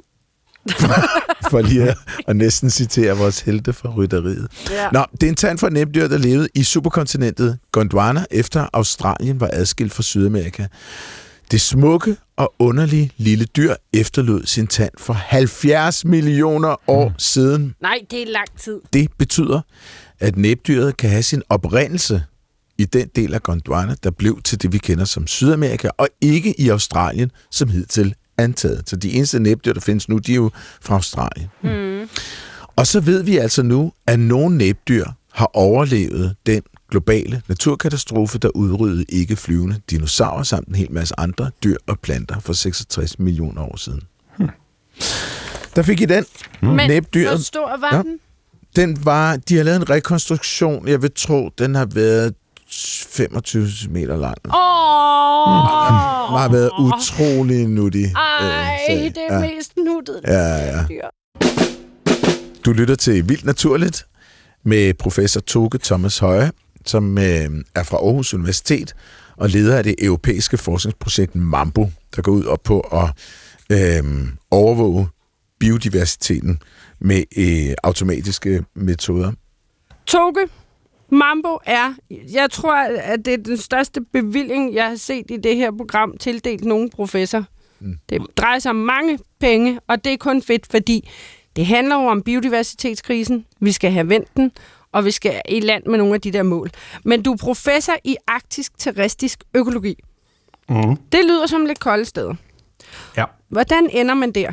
For lige at, at næsten citere vores helte fra rytteriet. Ja. Nå, det er en tand fra et næbdyr, der levede i superkontinentet Gondwana, efter Australien var adskilt fra Sydamerika. Det smukke og underlige lille dyr efterlod sin tand for halvfjerds millioner år mm. siden. Nej, det er lang tid. Det betyder, at næbdyret kan have sin oprindelse i den del af Gondwana, der blev til det, vi kender som Sydamerika, og ikke i Australien, som hidtil antaget. Så de eneste næbdyr, der findes nu, de er jo fra Australien. Mm. Og så ved vi altså nu, at nogle næbdyr har overlevet den globale naturkatastrofe, der udryddede ikke flyvende dinosaurer samt en hel masse andre dyr og planter for seksogtres millioner år siden. Hmm. Der fik I den. Mm. Næbdyret. Men hvor stor var ja. den? Den var, de har lavet en rekonstruktion, jeg vil tro, den har været femogtyve meter lang. Åh! Oh! Den har været utrolig nuttig. Ej, øh, det er ja. mest nuttet. Ja, ja. Du lytter til Vildt Naturligt med professor Toge Thomas Høje, som øh, er fra Aarhus Universitet og leder af det europæiske forskningsprojekt MAMBO, der går ud op på at øh, overvåge biodiversiteten med øh, automatiske metoder. Toge, MAMBO er, jeg tror, at det er den største bevilling, jeg har set i det her program, tildelt nogen professor. Mm. Det drejer sig om mange penge, og det er kun fedt, fordi det handler jo om biodiversitetskrisen. Vi skal have vendt den, og vi skal i land med nogle af de der mål. Men du er professor i arktisk terrestisk økologi. Mm. Det lyder som lidt kolde steder. Ja. Hvordan ender man der?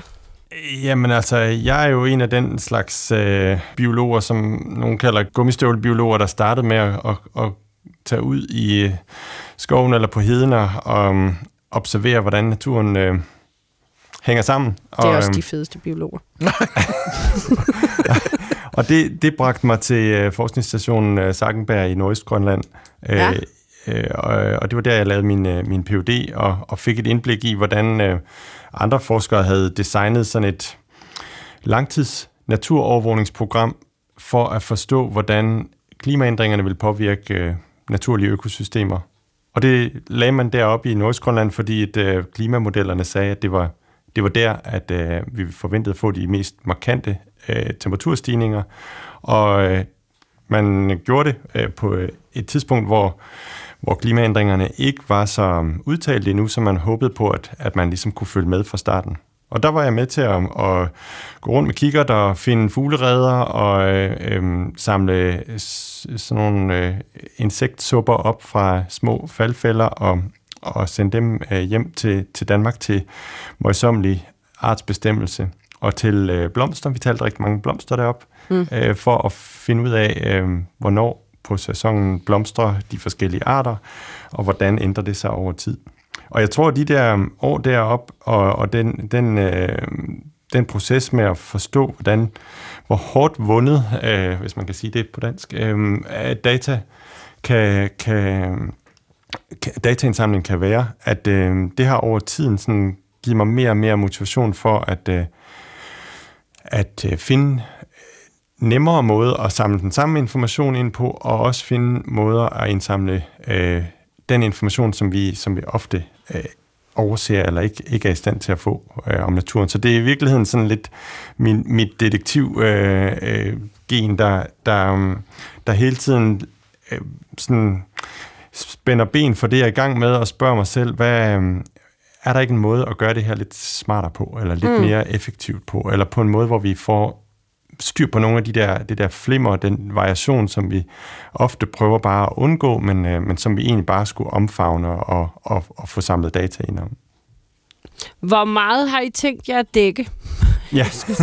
Jamen altså, jeg er jo en af den slags øh, biologer, som nogen kalder gummistøvlebiologer, der startede med at, at, at tage ud i skoven eller på heden og um, observere, hvordan naturen øh, hænger sammen. Det er og, også øh, de fedeste biologer. og det, det bragte mig til øh, forskningsstationen øh, Sagenberg i Nordøstgrønland. Ja. Øh, øh, og, og det var der, jeg lavede min, øh, min P H D, og, og fik et indblik i, hvordan øh, andre forskere havde designet sådan et langtids naturovervågningsprogram for at forstå, hvordan klimaændringerne vil påvirke øh, naturlige økosystemer. Og det lagde man deroppe i Nordøstgrønland, fordi et, øh, klimamodellerne sagde, at det var, det var der, at øh, vi forventede at få de mest markante øh, temperaturstigninger. Og øh, man gjorde det øh, på et tidspunkt, hvor, hvor klimaændringerne ikke var så udtalt endnu, så man håbede på, at, at man ligesom kunne følge med fra starten. Og der var jeg med til at, at gå rundt med kikkert og finde fuglereder og øh, øh, samle sådan nogle øh, insektsupper op fra små faldfælder og, og sende dem øh, hjem til, til Danmark til møjsommelig artsbestemmelse og til øh, blomster. Vi talte rigtig mange blomster derop mm. øh, for at finde ud af, øh, hvornår på sæsonen blomstrer de forskellige arter, og hvordan ændrer det sig over tid. Og jeg tror, at de der år deroppe, og, og den, den, øh, den proces med at forstå, hvordan, hvor hårdt vundet, øh, hvis man kan sige det på dansk, øh, data kan, kan, kan, dataindsamling kan være, at øh, det har over tiden sådan givet mig mere og mere motivation for at, øh, at øh, finde nemmere måder at samle den samme information ind på, og også finde måder at indsamle øh, den information, som vi, som vi ofte øh, overser eller ikke, ikke er i stand til at få øh, om naturen. Så det er i virkeligheden sådan lidt min, mit detektiv øh, øh, gen, der, der, der hele tiden øh, sådan spænder ben for det, jeg er i gang med, og spørger mig selv, hvad, øh, er der ikke en måde at gøre det her lidt smartere på, eller lidt mm. mere effektivt på, eller på en måde, hvor vi får styr på nogle af de der, det der flimmer, den variation, som vi ofte prøver bare at undgå, men, øh, men som vi egentlig bare skulle omfavne og, og, og få samlet data ind om. Hvor meget har I tænkt jer at dække? Ja.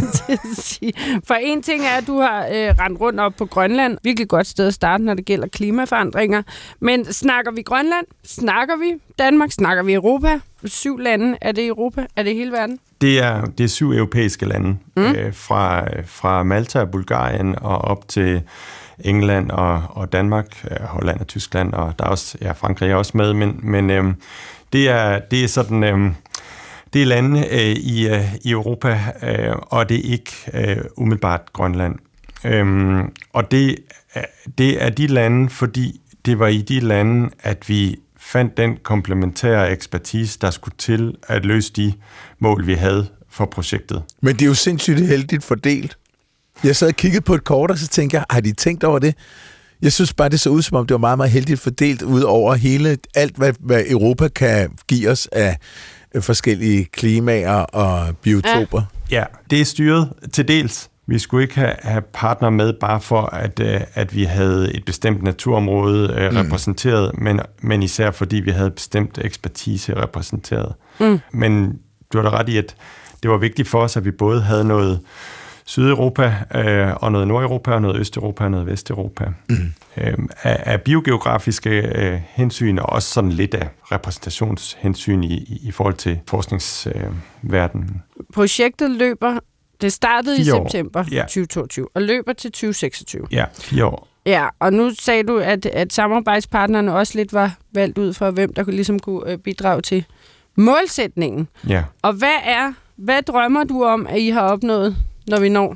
For en ting er, at du har øh, rendt rundt op på Grønland. Virkelig godt sted at starte, når det gælder klimaforandringer. Men snakker vi Grønland? Snakker vi Danmark? Snakker vi Europa? Syv lande. Er det Europa? Er det hele verden? Det er, det er syv europæiske lande. Mm. Øh, fra, fra Malta og Bulgarien og op til England og, og Danmark, øh, Holland og Tyskland, og der er også, ja, Frankrig er også med, men, men øh, det, er, det er sådan... Øh, Det er lande øh, i, øh, i Europa, øh, og det er ikke øh, umiddelbart Grønland. Øhm, og det, det er de lande, fordi det var i de lande, at vi fandt den komplementære ekspertise, der skulle til at løse de mål, vi havde for projektet. Men det er jo sindssygt heldigt fordelt. Jeg sad og kiggede på et kort, og så tænkte jeg, har de tænkt over det? Jeg synes bare, det så ud, som om det var meget, meget heldigt fordelt ud over hele, alt, hvad, hvad Europa kan give os af forskellige klimaer og biotoper. Ja. ja, det er styret til dels. Vi skulle ikke have, have partner med, bare for at, at vi havde et bestemt naturområde uh, repræsenteret, mm. men, men især fordi vi havde bestemt ekspertise repræsenteret. Mm. Men du har da ret i, at det var vigtigt for os, at vi både havde noget Sydeuropa øh, og noget Nordeuropa og noget Østeuropa og noget Vesteuropa. Mm. Øh, af, af biogeografiske øh, hensyn og også sådan lidt af repræsentationshensyn i, i, i forhold til forskningsverdenen. Øh, Projektet løber, det startede i september ja. tyve toogtyve og løber til tyve seksogtyve. Ja, fire år. Ja, og nu sagde du, at, at samarbejdspartnerne også lidt var valgt ud for, hvem der ligesom kunne bidrage til målsætningen. Ja. Og hvad er, hvad drømmer du om, at I har opnået, når vi når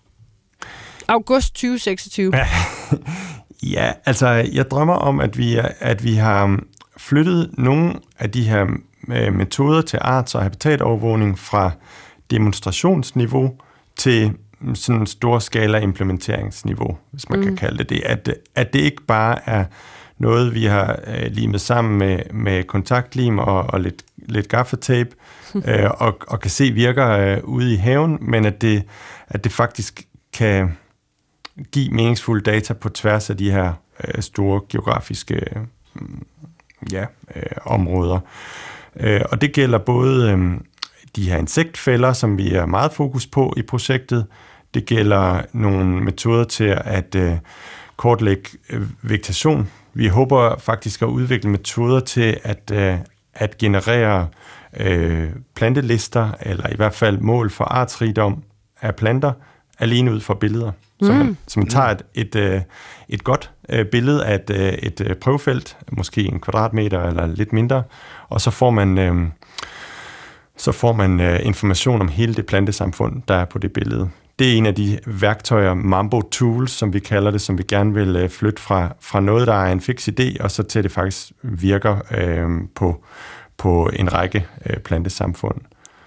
august tyve seksogtyve? Ja, altså jeg drømmer om, at vi, at vi har flyttet nogle af de her metoder til arts- og habitatovervågning fra demonstrationsniveau til sådan storskala implementeringsniveau, hvis man mm. kan kalde det det. At, at det ikke bare er noget, vi har øh, limet sammen med, med kontaktlim og, og lidt, lidt gaffatape, øh, og, og kan se virker øh, ude i haven, men at det, at det faktisk kan give meningsfulde data på tværs af de her øh, store geografiske øh, ja, øh, områder. Øh, og det gælder både øh, de her insektfælder, som vi er meget fokus på i projektet. Det gælder nogle metoder til at øh, kortlægge øh, vegetation. Vi håber faktisk at udvikle metoder til at, øh, at generere øh, plantelister, eller i hvert fald mål for artsrigdom af planter, alene ud fra billeder. Mm. Så, man, så man tager et, et, et, et godt øh, billede af et, et prøvefelt, måske en kvadratmeter eller lidt mindre, og så får man, øh, så får man øh, information om hele det plantesamfund, der er på det billede. Det er en af de værktøjer, Mambo Tools, som vi kalder det, som vi gerne vil øh, flytte fra, fra noget, der er en fiks idé, og så til det faktisk virker øh, på, på en række øh, plantesamfund.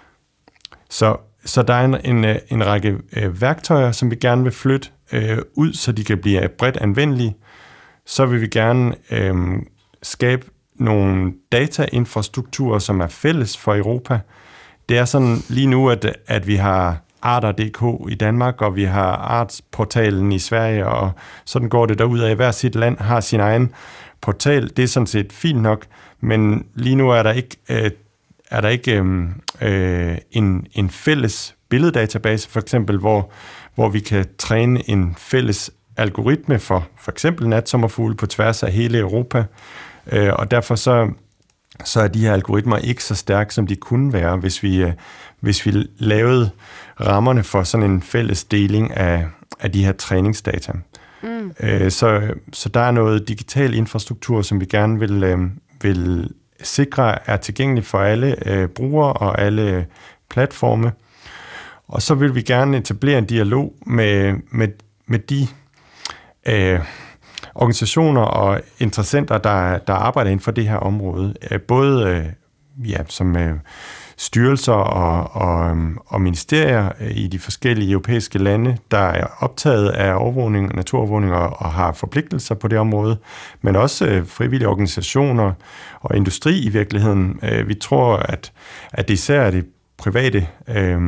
Så Så der er en, en, en række øh, værktøjer, som vi gerne vil flytte øh, ud, så de kan blive bredt anvendelige. Så vil vi gerne øh, skabe nogle datainfrastrukturer, som er fælles for Europa. Det er sådan lige nu, at, at vi har Arter punktum d k i Danmark, og vi har Artsportalen i Sverige, og sådan går det derud af. Hver sit land har sin egen portal. Det er sådan set fint nok, men lige nu er der ikke... Øh, er der ikke øh, en, en fælles billeddatabase, for eksempel, hvor, hvor vi kan træne en fælles algoritme for for eksempel natsommerfugle på tværs af hele Europa. Øh, og derfor så, så er de her algoritmer ikke så stærke, som de kunne være, hvis vi, øh, hvis vi lavede rammerne for sådan en fælles deling af, af de her træningsdata. Mm. Øh, så, så der er noget digital infrastruktur, som vi gerne vil, øh, vil sikre er tilgængelig for alle øh, brugere og alle øh, platforme. Og så vil vi gerne etablere en dialog med, med, med de øh, organisationer og interessenter, der, der arbejder inden for det her område. Øh, både øh, ja, som øh, styrelser og, og, og ministerier i de forskellige europæiske lande, der er optaget af overvågning, naturovervågning og, og har forpligtelser på det område, men også øh, frivillige organisationer og industri i virkeligheden. Øh, vi tror, at, at det især er det private øh,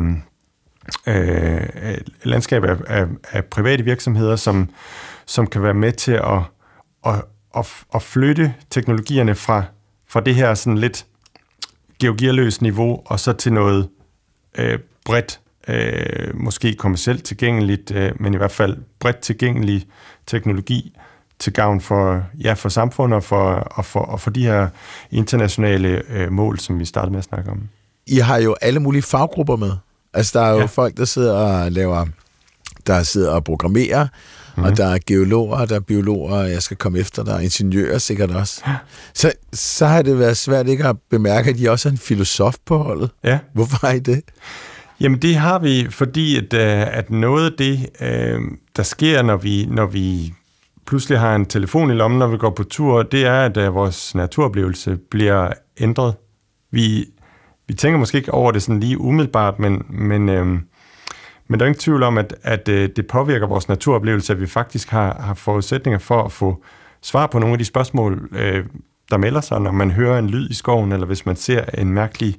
øh, landskab af, af, af private virksomheder, som, som kan være med til at, at, at, at flytte teknologierne fra, fra det her sådan lidt geogearløst niveau, og så til noget øh, bredt, øh, måske kommercielt tilgængeligt, øh, men i hvert fald bredt tilgængelig teknologi til gavn for, ja, for samfundet og for, og for, og for de her internationale øh, mål, som vi startede med at snakke om. I har jo alle mulige faggrupper med. Altså, der er jo ja. folk, der sidder og laver, der sidder og programmerer, mm-hmm. og der er geologer, der er biologer, og jeg skal komme efter, der er ingeniører sikkert også. Ja. Så, så har det været svært ikke at bemærke, at I også er en filosof på holdet. Ja. Hvorfor er I det? Jamen, det har vi, fordi at, at noget af det, der sker, når vi, når vi pludselig har en telefon i lommen, når vi går på tur, det er, at vores naturoplevelse bliver ændret. Vi, vi tænker måske ikke over det sådan lige umiddelbart, men, men, øhm, men der er ingen tvivl om, at, at det påvirker vores naturoplevelse, at vi faktisk har, har forudsætninger for at få svar på nogle af de spørgsmål, øh, der melder sig, når man hører en lyd i skoven, eller hvis man ser en mærkelig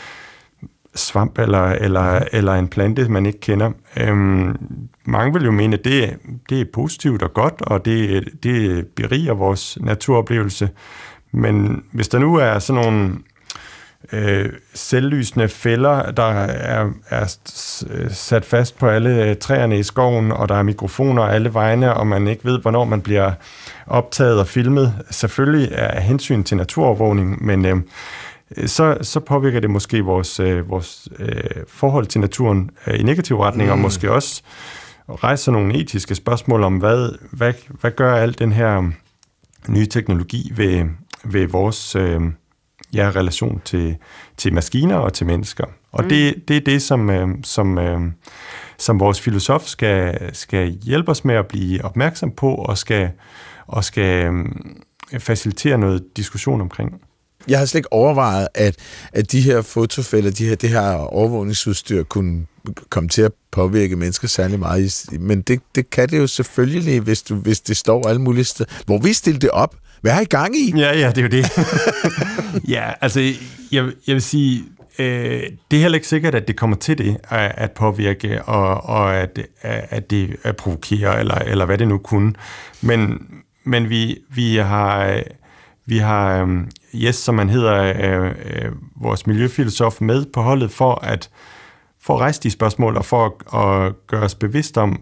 svamp eller, eller, eller en plante, man ikke kender. Øhm, mange vil jo mene, at det, det er positivt og godt, og det, det beriger vores naturoplevelse. Men hvis der nu er sådan nogle øh, selvlysende fælder, der er, er sat fast på alle træerne i skoven, og der er mikrofoner alle vegne, og man ikke ved, hvornår man bliver optaget og filmet, selvfølgelig er hensyn til naturovervågning, men øh, Så, så påvirker det måske vores, øh, vores øh, forhold til naturen øh, i negativ retning, mm. og måske også rejser nogle etiske spørgsmål om, hvad, hvad, hvad gør al den her nye teknologi ved, ved vores øh, ja, relation til, til maskiner og til mennesker. Og mm. det, det er det, som, øh, som, øh, som vores filosof skal, skal hjælpe os med at blive opmærksom på, og skal, og skal øh, facilitere noget diskussion omkring. Jeg har slet ikke overvejet, at, at de her fotofælder, de her, det her overvågningsudstyr kunne komme til at påvirke mennesker særlig meget. Men det, det kan det jo selvfølgelig, hvis, du, hvis det står alle mulige steder. Hvor vi stiller det op? Hvad har I gang i? Ja, ja, det er jo det. ja, altså, jeg, jeg vil sige, øh, det er heller ikke sikkert, at det kommer til det, at, at påvirke, og, og at, at det at provokere, eller, eller hvad det nu kunne. Men, men vi, vi har... Vi har øhm, Jes, som man hedder, øh, øh, vores miljøfilosof, med på holdet for at, for at rejse de spørgsmål og for at, at gøre os bevidst om,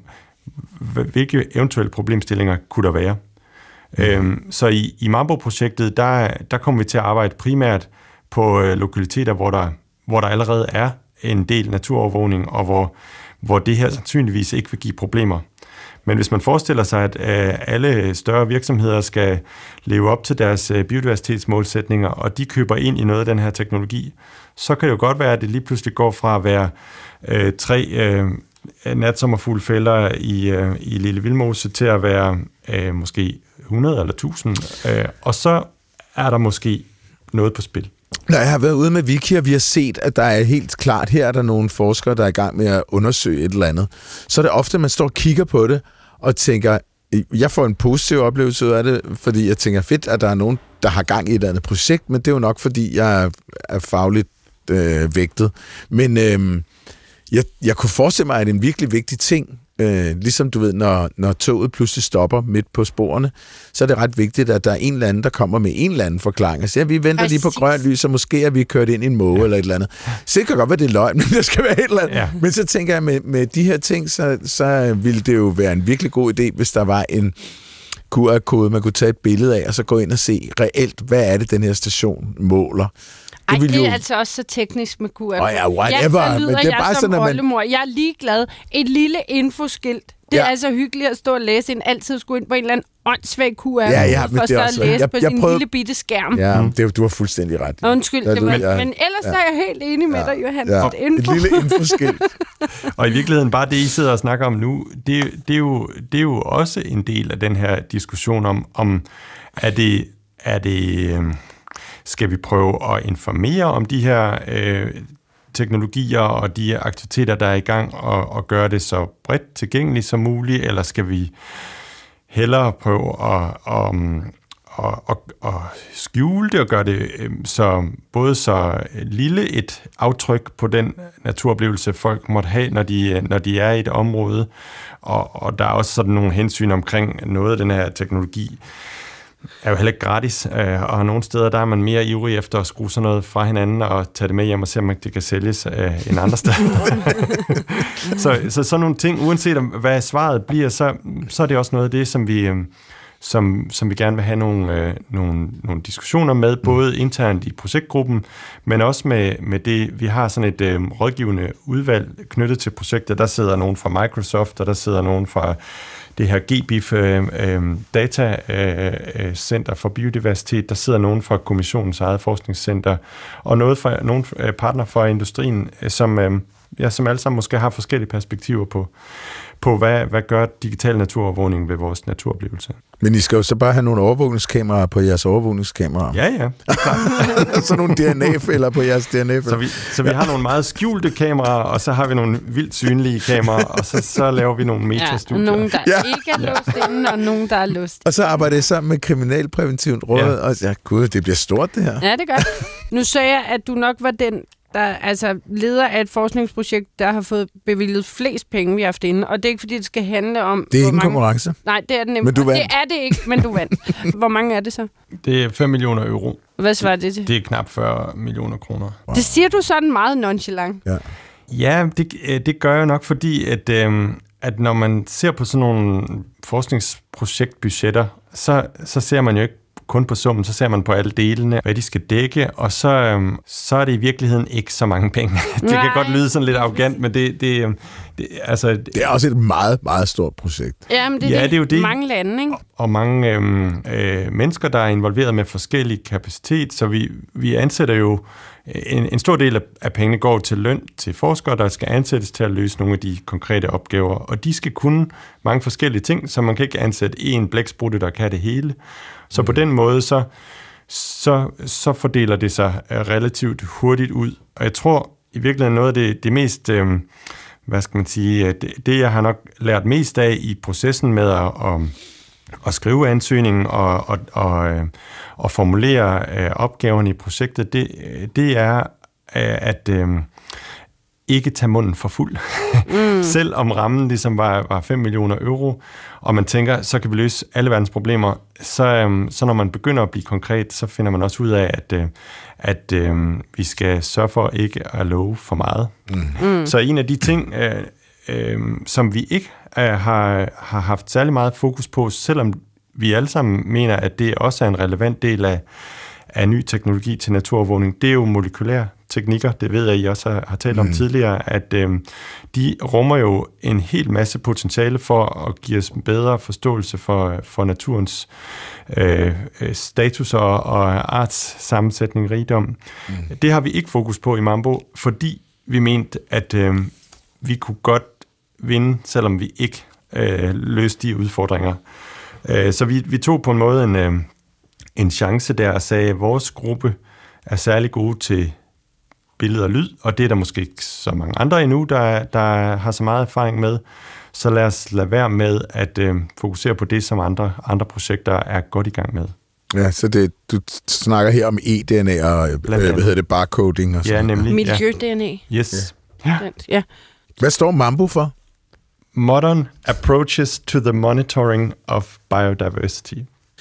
hvilke eventuelle problemstillinger kunne der være. Mm. Øhm, så i, i Mambo-projektet, der, der kommer vi til at arbejde primært på øh, lokaliteter, hvor der, hvor der allerede er en del naturovervågning, og hvor, hvor det her sandsynligvis ikke vil give problemer. Men hvis man forestiller sig, at øh, alle større virksomheder skal leve op til deres øh, biodiversitetsmålsætninger, og de køber ind i noget af den her teknologi, så kan det jo godt være, at det lige pludselig går fra at være øh, tre øh, natsommerfuglefælder i, øh, i Lille Vildmose til at være øh, måske hundrede eller tusind, øh, og så er der måske noget på spil. Når jeg har været ude med Wiki, og vi har set, at der er helt klart, her er der nogle forskere, der er i gang med at undersøge et eller andet, så er det ofte, at man står og kigger på det, og tænker, jeg får en positiv oplevelse ud af det, fordi jeg tænker, fedt, at der er nogen, der har gang i et andet projekt, men det er jo nok, fordi jeg er fagligt øh, vægtet. Men øh, jeg, jeg kunne forestille mig, at det er en virkelig vigtig ting, Øh, ligesom du ved, når, når toget pludselig stopper midt på sporene, så er det ret vigtigt, at der er en eller anden, der kommer med en eller anden forklaring. Så ja, vi venter Præcis. lige på grønt lys, og måske er vi kørt ind i en måge ja. eller et eller andet. Så det kan godt være, det er løgn, men der skal være et eller andet. Ja. Men så tænker jeg, med, med de her ting, så, så ville det jo være en virkelig god idé, hvis der var en Q R-kode, man kunne tage et billede af, og så gå ind og se reelt, hvad er det, den her station måler. Ej, det, det er jo... altså også så teknisk med Q R. Oh ja, whatever. Ja, så lyder men det er jeg bare som sådan, oldemor. Man... Jeg er ligeglad. Et lille infoskilt. Det er ja. altså hyggeligt at stå og læse ind. Altid skulle ind på en eller anden åndssvag Q R. Ja, ja, for så at læse jeg, på jeg sin prøvede... lille bitte skærm. Ja, det, du har fuldstændig ret. Undskyld, det var... jeg... men ellers ja. er jeg helt enig med ja. dig, Johan. Ja. Et, info. Et lille infoskilt. Og i virkeligheden, bare det, I sidder og snakker om nu, det, det, er, jo, det er jo også en del af den her diskussion om, om er det... Er det skal vi prøve at informere om de her øh, teknologier og de aktiviteter, der er i gang, og, og gøre det så bredt tilgængeligt som muligt, eller skal vi hellere prøve at, at, at, at, at skjule det og gøre det så både så lille et aftryk på den naturoplevelse, folk måtte have, når de, når de er i et område, og, og der er også sådan nogle hensyn omkring noget af den her teknologi, er jo heller ikke gratis, og nogle steder, der er man mere ivrig efter at skrue sådan noget fra hinanden og tage det med hjem og se, om det kan sælges øh, end andre steder. så, så sådan nogle ting, uanset om hvad svaret bliver, så, så er det også noget af det, som vi, øh, som, som vi gerne vil have nogle, øh, nogle, nogle diskussioner med, både internt i projektgruppen, men også med, med det, vi har sådan et øh, rådgivende udvalg knyttet til projektet. Der sidder nogen fra Microsoft, og der sidder nogen fra det her G B I F øh, øh, Data øh, Center for Biodiversitet, der sidder nogen fra Kommissionens eget forskningscenter, og noget fra, nogle partner fra industrien, som, øh, ja, som alle sammen måske har forskellige perspektiver på, på hvad, hvad gør digital naturovervågning ved vores naturoplevelse. Men I skal jo så bare have nogle overvågningskameraer på jeres overvågningskameraer. Ja, ja. Så nogle D N A-fælder på jeres D N A-fælder. Så vi, så vi har nogle meget skjulte kameraer, og så har vi nogle vildt synlige kameraer, og så, så laver vi nogle metastudier. Ja, nogle, der ja. ikke er låst inden, og nogle, der er låst. Og så arbejder I sammen med Kriminalpræventivt Råd, ja. og ja, gud, det bliver stort, det her. Ja, det gør. Nu sagde jeg, at du nok var den, der altså leder af et forskningsprojekt, der har fået bevilget flest penge, vi har haft inde. Og det er ikke, fordi det skal handle om... Det er ikke en mange... konkurrence. Nej, det er det nemlig. Men du vandt. Det er det ikke, men du vandt. Hvor mange er det så? Det er fem millioner euro. Hvad svarer det til? Det er knap fyrre millioner kroner. Wow. Det siger du sådan meget nonchalant. Ja, ja det, det gør jeg nok, fordi at, øh, at når man ser på sådan nogle forskningsprojektbudgetter, så, så ser man jo ikke kun på summen, så ser man på alle delene, hvad de skal dække, og så, øhm, så er det i virkeligheden ikke så mange penge. Det Nej. kan godt lyde sådan lidt arrogant, men det, det, det, altså, det er også et meget, meget stort projekt. Ja, men det, ja, det, det er jo det. Mange lande, ikke? Og, og mange øhm, øh, mennesker, der er involveret med forskellig kapacitet, så vi, vi ansætter jo en, en stor del af pengene går til løn til forskere, der skal ansættes til at løse nogle af de konkrete opgaver, og de skal kunne mange forskellige ting, så man kan ikke ansætte én blæksprutte, der kan det hele. Så på den måde, så, så, så fordeler det sig relativt hurtigt ud. Og jeg tror i virkeligheden noget af det, det mest, øh, hvad skal man sige, det, det jeg har nok lært mest af i processen med at, at, at skrive ansøgningen og, og, og, og formulere opgaverne i projektet, det, det er, at øh, ikke tage munden for fuld. Mm. Selv om rammen ligesom var, var fem millioner euro, og man tænker, så kan vi løse alle verdens problemer, så, øhm, så når man begynder at blive konkret, så finder man også ud af, at, øh, at øh, vi skal sørge for ikke at love for meget. Mm. Mm. Så en af de ting, øh, øh, som vi ikke øh, har, har haft særlig meget fokus på, selvom vi alle sammen mener, at det også er en relevant del af, af ny teknologi til naturovervågning, det er jo molekylære teknikker. Det ved jeg, I også har, har talt om mm. tidligere, at øh, de rummer jo en hel masse potentiale for at give os bedre forståelse for, for naturens øh, status og, og arts sammensætning, rigdom. Mm. Det har vi ikke fokus på i Mambo, fordi vi mente, at øh, vi kunne godt vinde, selvom vi ikke øh, løste de udfordringer. Øh, så vi, vi tog på en måde en, øh, en chance der og sagde, at vores gruppe er særlig gode til billede og lyd, og det er der måske ikke så mange andre endnu, der, der har så meget erfaring med. Så lad os lade være med at øh, fokusere på det, som andre, andre projekter er godt i gang med. Ja, så det, du snakker her om e-D N A og øh, hvad hedder det, barcoding og sådan. Ja, nemlig. Miljø-D N A. Yes. Ja. Ja. Hvad står Mambo for? Modern Approaches to the Monitoring of Biodiversity.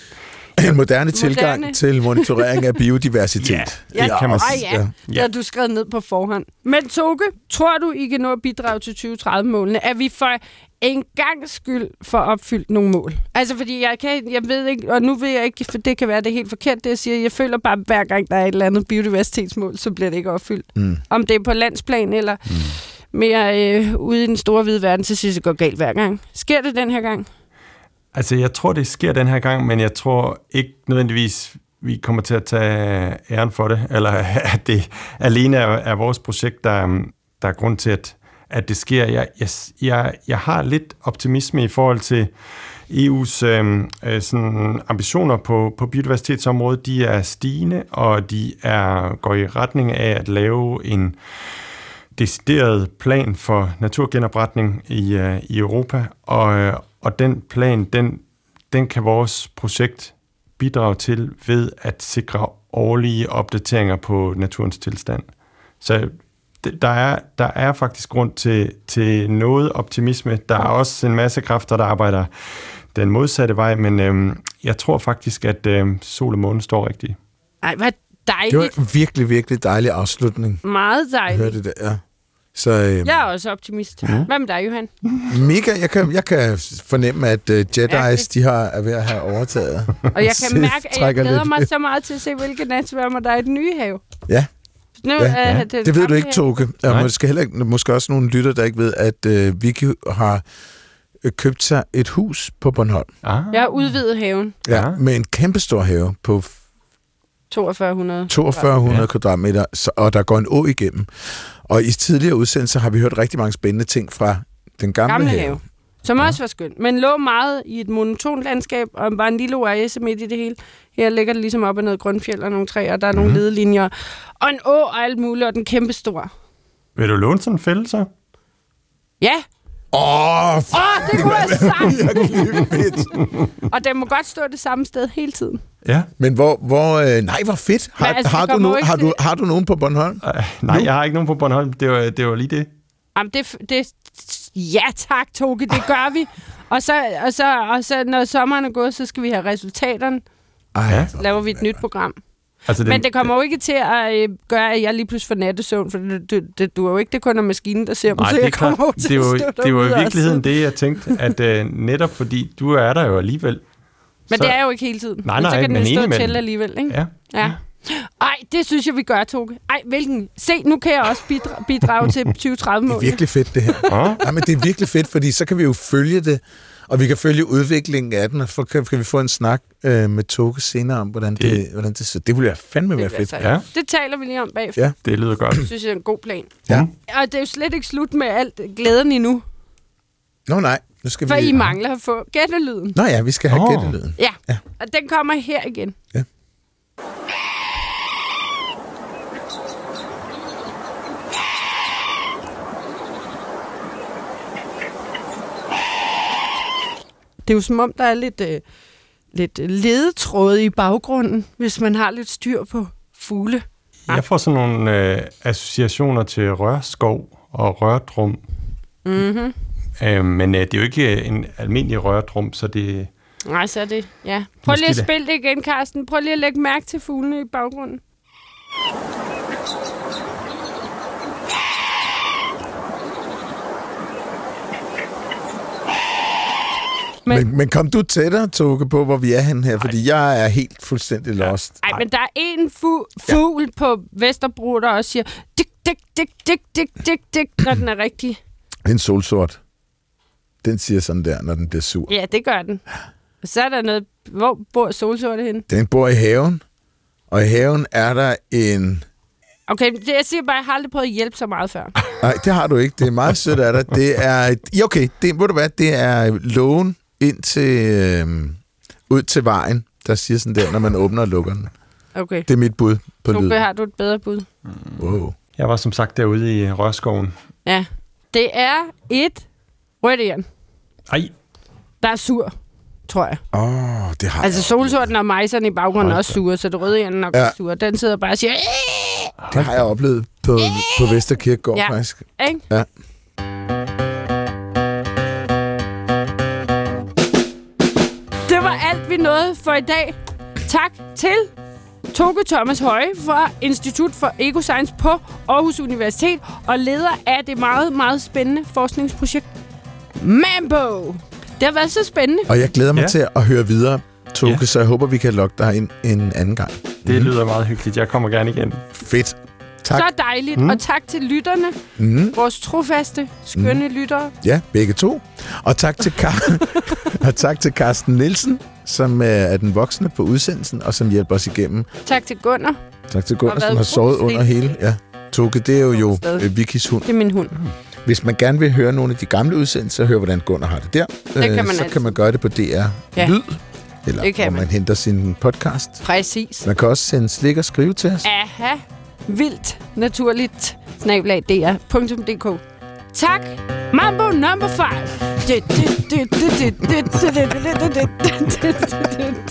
En moderne tilgang moderne. til monitorering af biodiversitet. Ja, ja, det kan man sige. Ja, ja. Det har du skrevet ned på forhånd. Men Toke, tror du, I kan nå at bidrage til tyve tredive-målene? Er vi for en gangs skyld for opfyldt nogle mål? Altså, fordi jeg, kan, jeg ved ikke, og nu ved jeg ikke, for det kan være det helt forkert, det jeg siger. Jeg føler bare, at hver gang der er et eller andet biodiversitetsmål, så bliver det ikke opfyldt. Mm. Om det er på landsplan eller mm. mere øh, ude i den store hvide verden, så synes jeg, det går galt hver gang. Sker det den her gang? Altså, jeg tror, det sker den her gang, men jeg tror ikke nødvendigvis, vi kommer til at tage æren for det, eller at det alene er, er vores projekt, der, der er grund til, at, at det sker. Jeg, jeg, jeg, jeg har lidt optimisme i forhold til E U's øh, sådan ambitioner på, på biodiversitetsområdet. De er stigende, og de er, går i retning af at lave en decideret plan for naturgenopretning i, uh, i Europa, og, og den plan, den, den kan vores projekt bidrage til ved at sikre årlige opdateringer på naturens tilstand. Så der er, der er faktisk grund til, til noget optimisme. Der er også en masse kræfter, der arbejder den modsatte vej, men øhm, jeg tror faktisk, at øhm, sol og måne står rigtigt. Ej, hvad dejligt. Det var en virkelig, virkelig dejlig afslutning. Meget dejligt. Hørte det der, ja. Så, øhm, jeg er også optimist. Ja. Hvad med dig, Johan? Mika, jeg kan, jeg kan fornemme, at uh, Jedis, de har, er ved at have overtaget. Og jeg kan mærke, at jeg glæder mig så meget til at se, hvilke natsværmer der er i den nye have. Ja. Nu, ja. Øh, ja. Det, det ved du ikke, Toke. Og måske, heller ikke, måske også nogle lytter, der ikke ved, at uh, Vicky har købt sig et hus på Bornholm. Ah. Jeg har udvidet haven. Ja, med en kæmpestor have på toogfyrre hundrede toogfyrre hundrede kvadratmeter, så, og der går en å igennem. Og i tidligere udsendelser har vi hørt rigtig mange spændende ting fra den gamle, gamle have. have. Som ja. også var skønt. Men lå meget i et monotont landskab, og bare en lille oase midt i det hele. Her ligger det ligesom op ad noget grønfjeld og nogle træer, og der er mm-hmm. nogle ledelinjer. Og en å og alt muligt, og den kæmpe stor. Vil du låne sådan en fælde, så? Ja. Åh, oh, oh, det kunne jeg sagt. Og den må godt stå det samme sted hele tiden. Ja. Men hvor, hvor øh, nej, hvor fedt. Har, altså, har, du no, har, du, har du nogen på Bornholm? Uh, nej, nu? Jeg har ikke nogen på Bornholm. Det var, det var lige det. Jamen, det, det, ja tak, Toke, det gør vi. Og så, og, så, og så, når sommeren er gået, så skal vi have resultaterne. Ej. Så laver vi et nyt program. Altså, den, men det kommer jo ikke til at øh, gøre, at jeg lige pludselig får nattesøvn, for det, det, det duer jo ikke, det kun er maskinen, der ser dem, nej, så jeg kommer jo til det var, at stå det var i virkeligheden det, jeg tænkte, at øh, netop fordi du er der jo alligevel. Men så, det er jo ikke hele tiden. Nej, nej, så kan men den jo stå til til alligevel, ikke? Ja. ja. Ej, det synes jeg, vi gør, Toke. Ej, hvilken... Se, nu kan jeg også bidrage, bidrage til tyve tredive mål. Det er virkelig fedt, det her. Ja, men det er virkelig fedt, fordi så kan vi jo følge det, og vi kan følge udviklingen af den, og så kan, kan vi få en snak øh, med Toke senere om, hvordan det, det, hvordan det ser. Det ville være fandme være fedt. Ja. Det taler vi lige om bagefter. Ja. Det lyder godt. Det synes jeg er en god plan. Ja. Og det er jo slet ikke slut med alt glæden endnu. Nå nej. Nu skal For vi... I mangler at få gættelyden. Nå ja, vi skal have oh. gættelyden. Ja. ja, og den kommer her igen. Ja. Det er jo som om, der er lidt, øh, lidt ledetråde i baggrunden, hvis man har lidt styr på fugle. Jeg får sådan nogle øh, associationer til rørskov og rørdrum. Mhm. Øh, men øh, det er jo ikke en almindelig rørdrum, så det... Nej, så er det... Ja. Prøv lige at spille det igen, Carsten. Prøv lige at lægge mærke til fuglene i baggrunden. Men, men, men kom du tættere, Toke, på, hvor vi er henne her? Fordi jeg er helt fuldstændig lost. Nej, men der er en fu- fugl ja. på Vesterbro, der også siger dik, dik, dik, dik, dik, dik, dik, når den er rigtig. En solsort. Den siger sådan der, når den bliver sur. Ja, det gør den. Og så er der noget... Hvor bor solsorte henne? Den bor i haven. Og i haven er der en... Okay, det, jeg siger bare, jeg har aldrig prøvet at hjælpe så meget før. Nej, det har du ikke. Det er meget sødt af dig. Det er... Ja, okay, det, ved du hvad, det er lågen ind til... Øh, ud til vejen, der siger sådan der, når man åbner og lukker den. Okay. Det er mit bud på lyd. Okay, har du et bedre bud? Wow. Jeg var som sagt derude i Rørskoven. Ja. Det er et rødæren, Ej. der er sur, tror jeg. Åh, oh, det har Altså solsorten og mejserne i baggrunden er også sure, så det rødæren er nok ja. sur. Den sidder bare og siger... Det har jeg oplevet på, på Vesterkirkegård, ja. faktisk. Ikke? Ja. Det var alt, vi nåede for i dag. Tak til Toke Thomas Høje fra Institut for Ecoscience på Aarhus Universitet og leder af det meget, meget spændende forskningsprojekt Mambo. Det har været så spændende. Og jeg glæder mig ja. til at høre videre, Toke, Ja. så jeg håber, vi kan lokke dig ind en anden gang. Det mm. lyder meget hyggeligt. Jeg kommer gerne igen. Fedt. Tak. Så dejligt. Mm. Og tak til lytterne. Mm. Vores trofaste, skønne mm. lyttere. Ja, begge to. Og tak til, Kar- og tak til Carsten Nielsen, som er den voksne på udsendelsen, og som hjælper os igennem. Tak til Gunnar. Tak til Gunnar, Og som hvad har sovet god under hele. Ja. Toke, det er jo, jo øh, Vickys hund. Det er min hund. Hvis man gerne vil høre nogle af de gamle udsendelser, og høre, hvordan Gunnar har det der, det kan man så altid. kan man gøre det på D R Ja. Lyd, eller Det kan hvor man. man henter sin podcast. Præcis. Man kan også sende slik og skrive til os. Aha. Vildt. Naturligt. Snablag D R punktum d k. Tak. Mambo number five.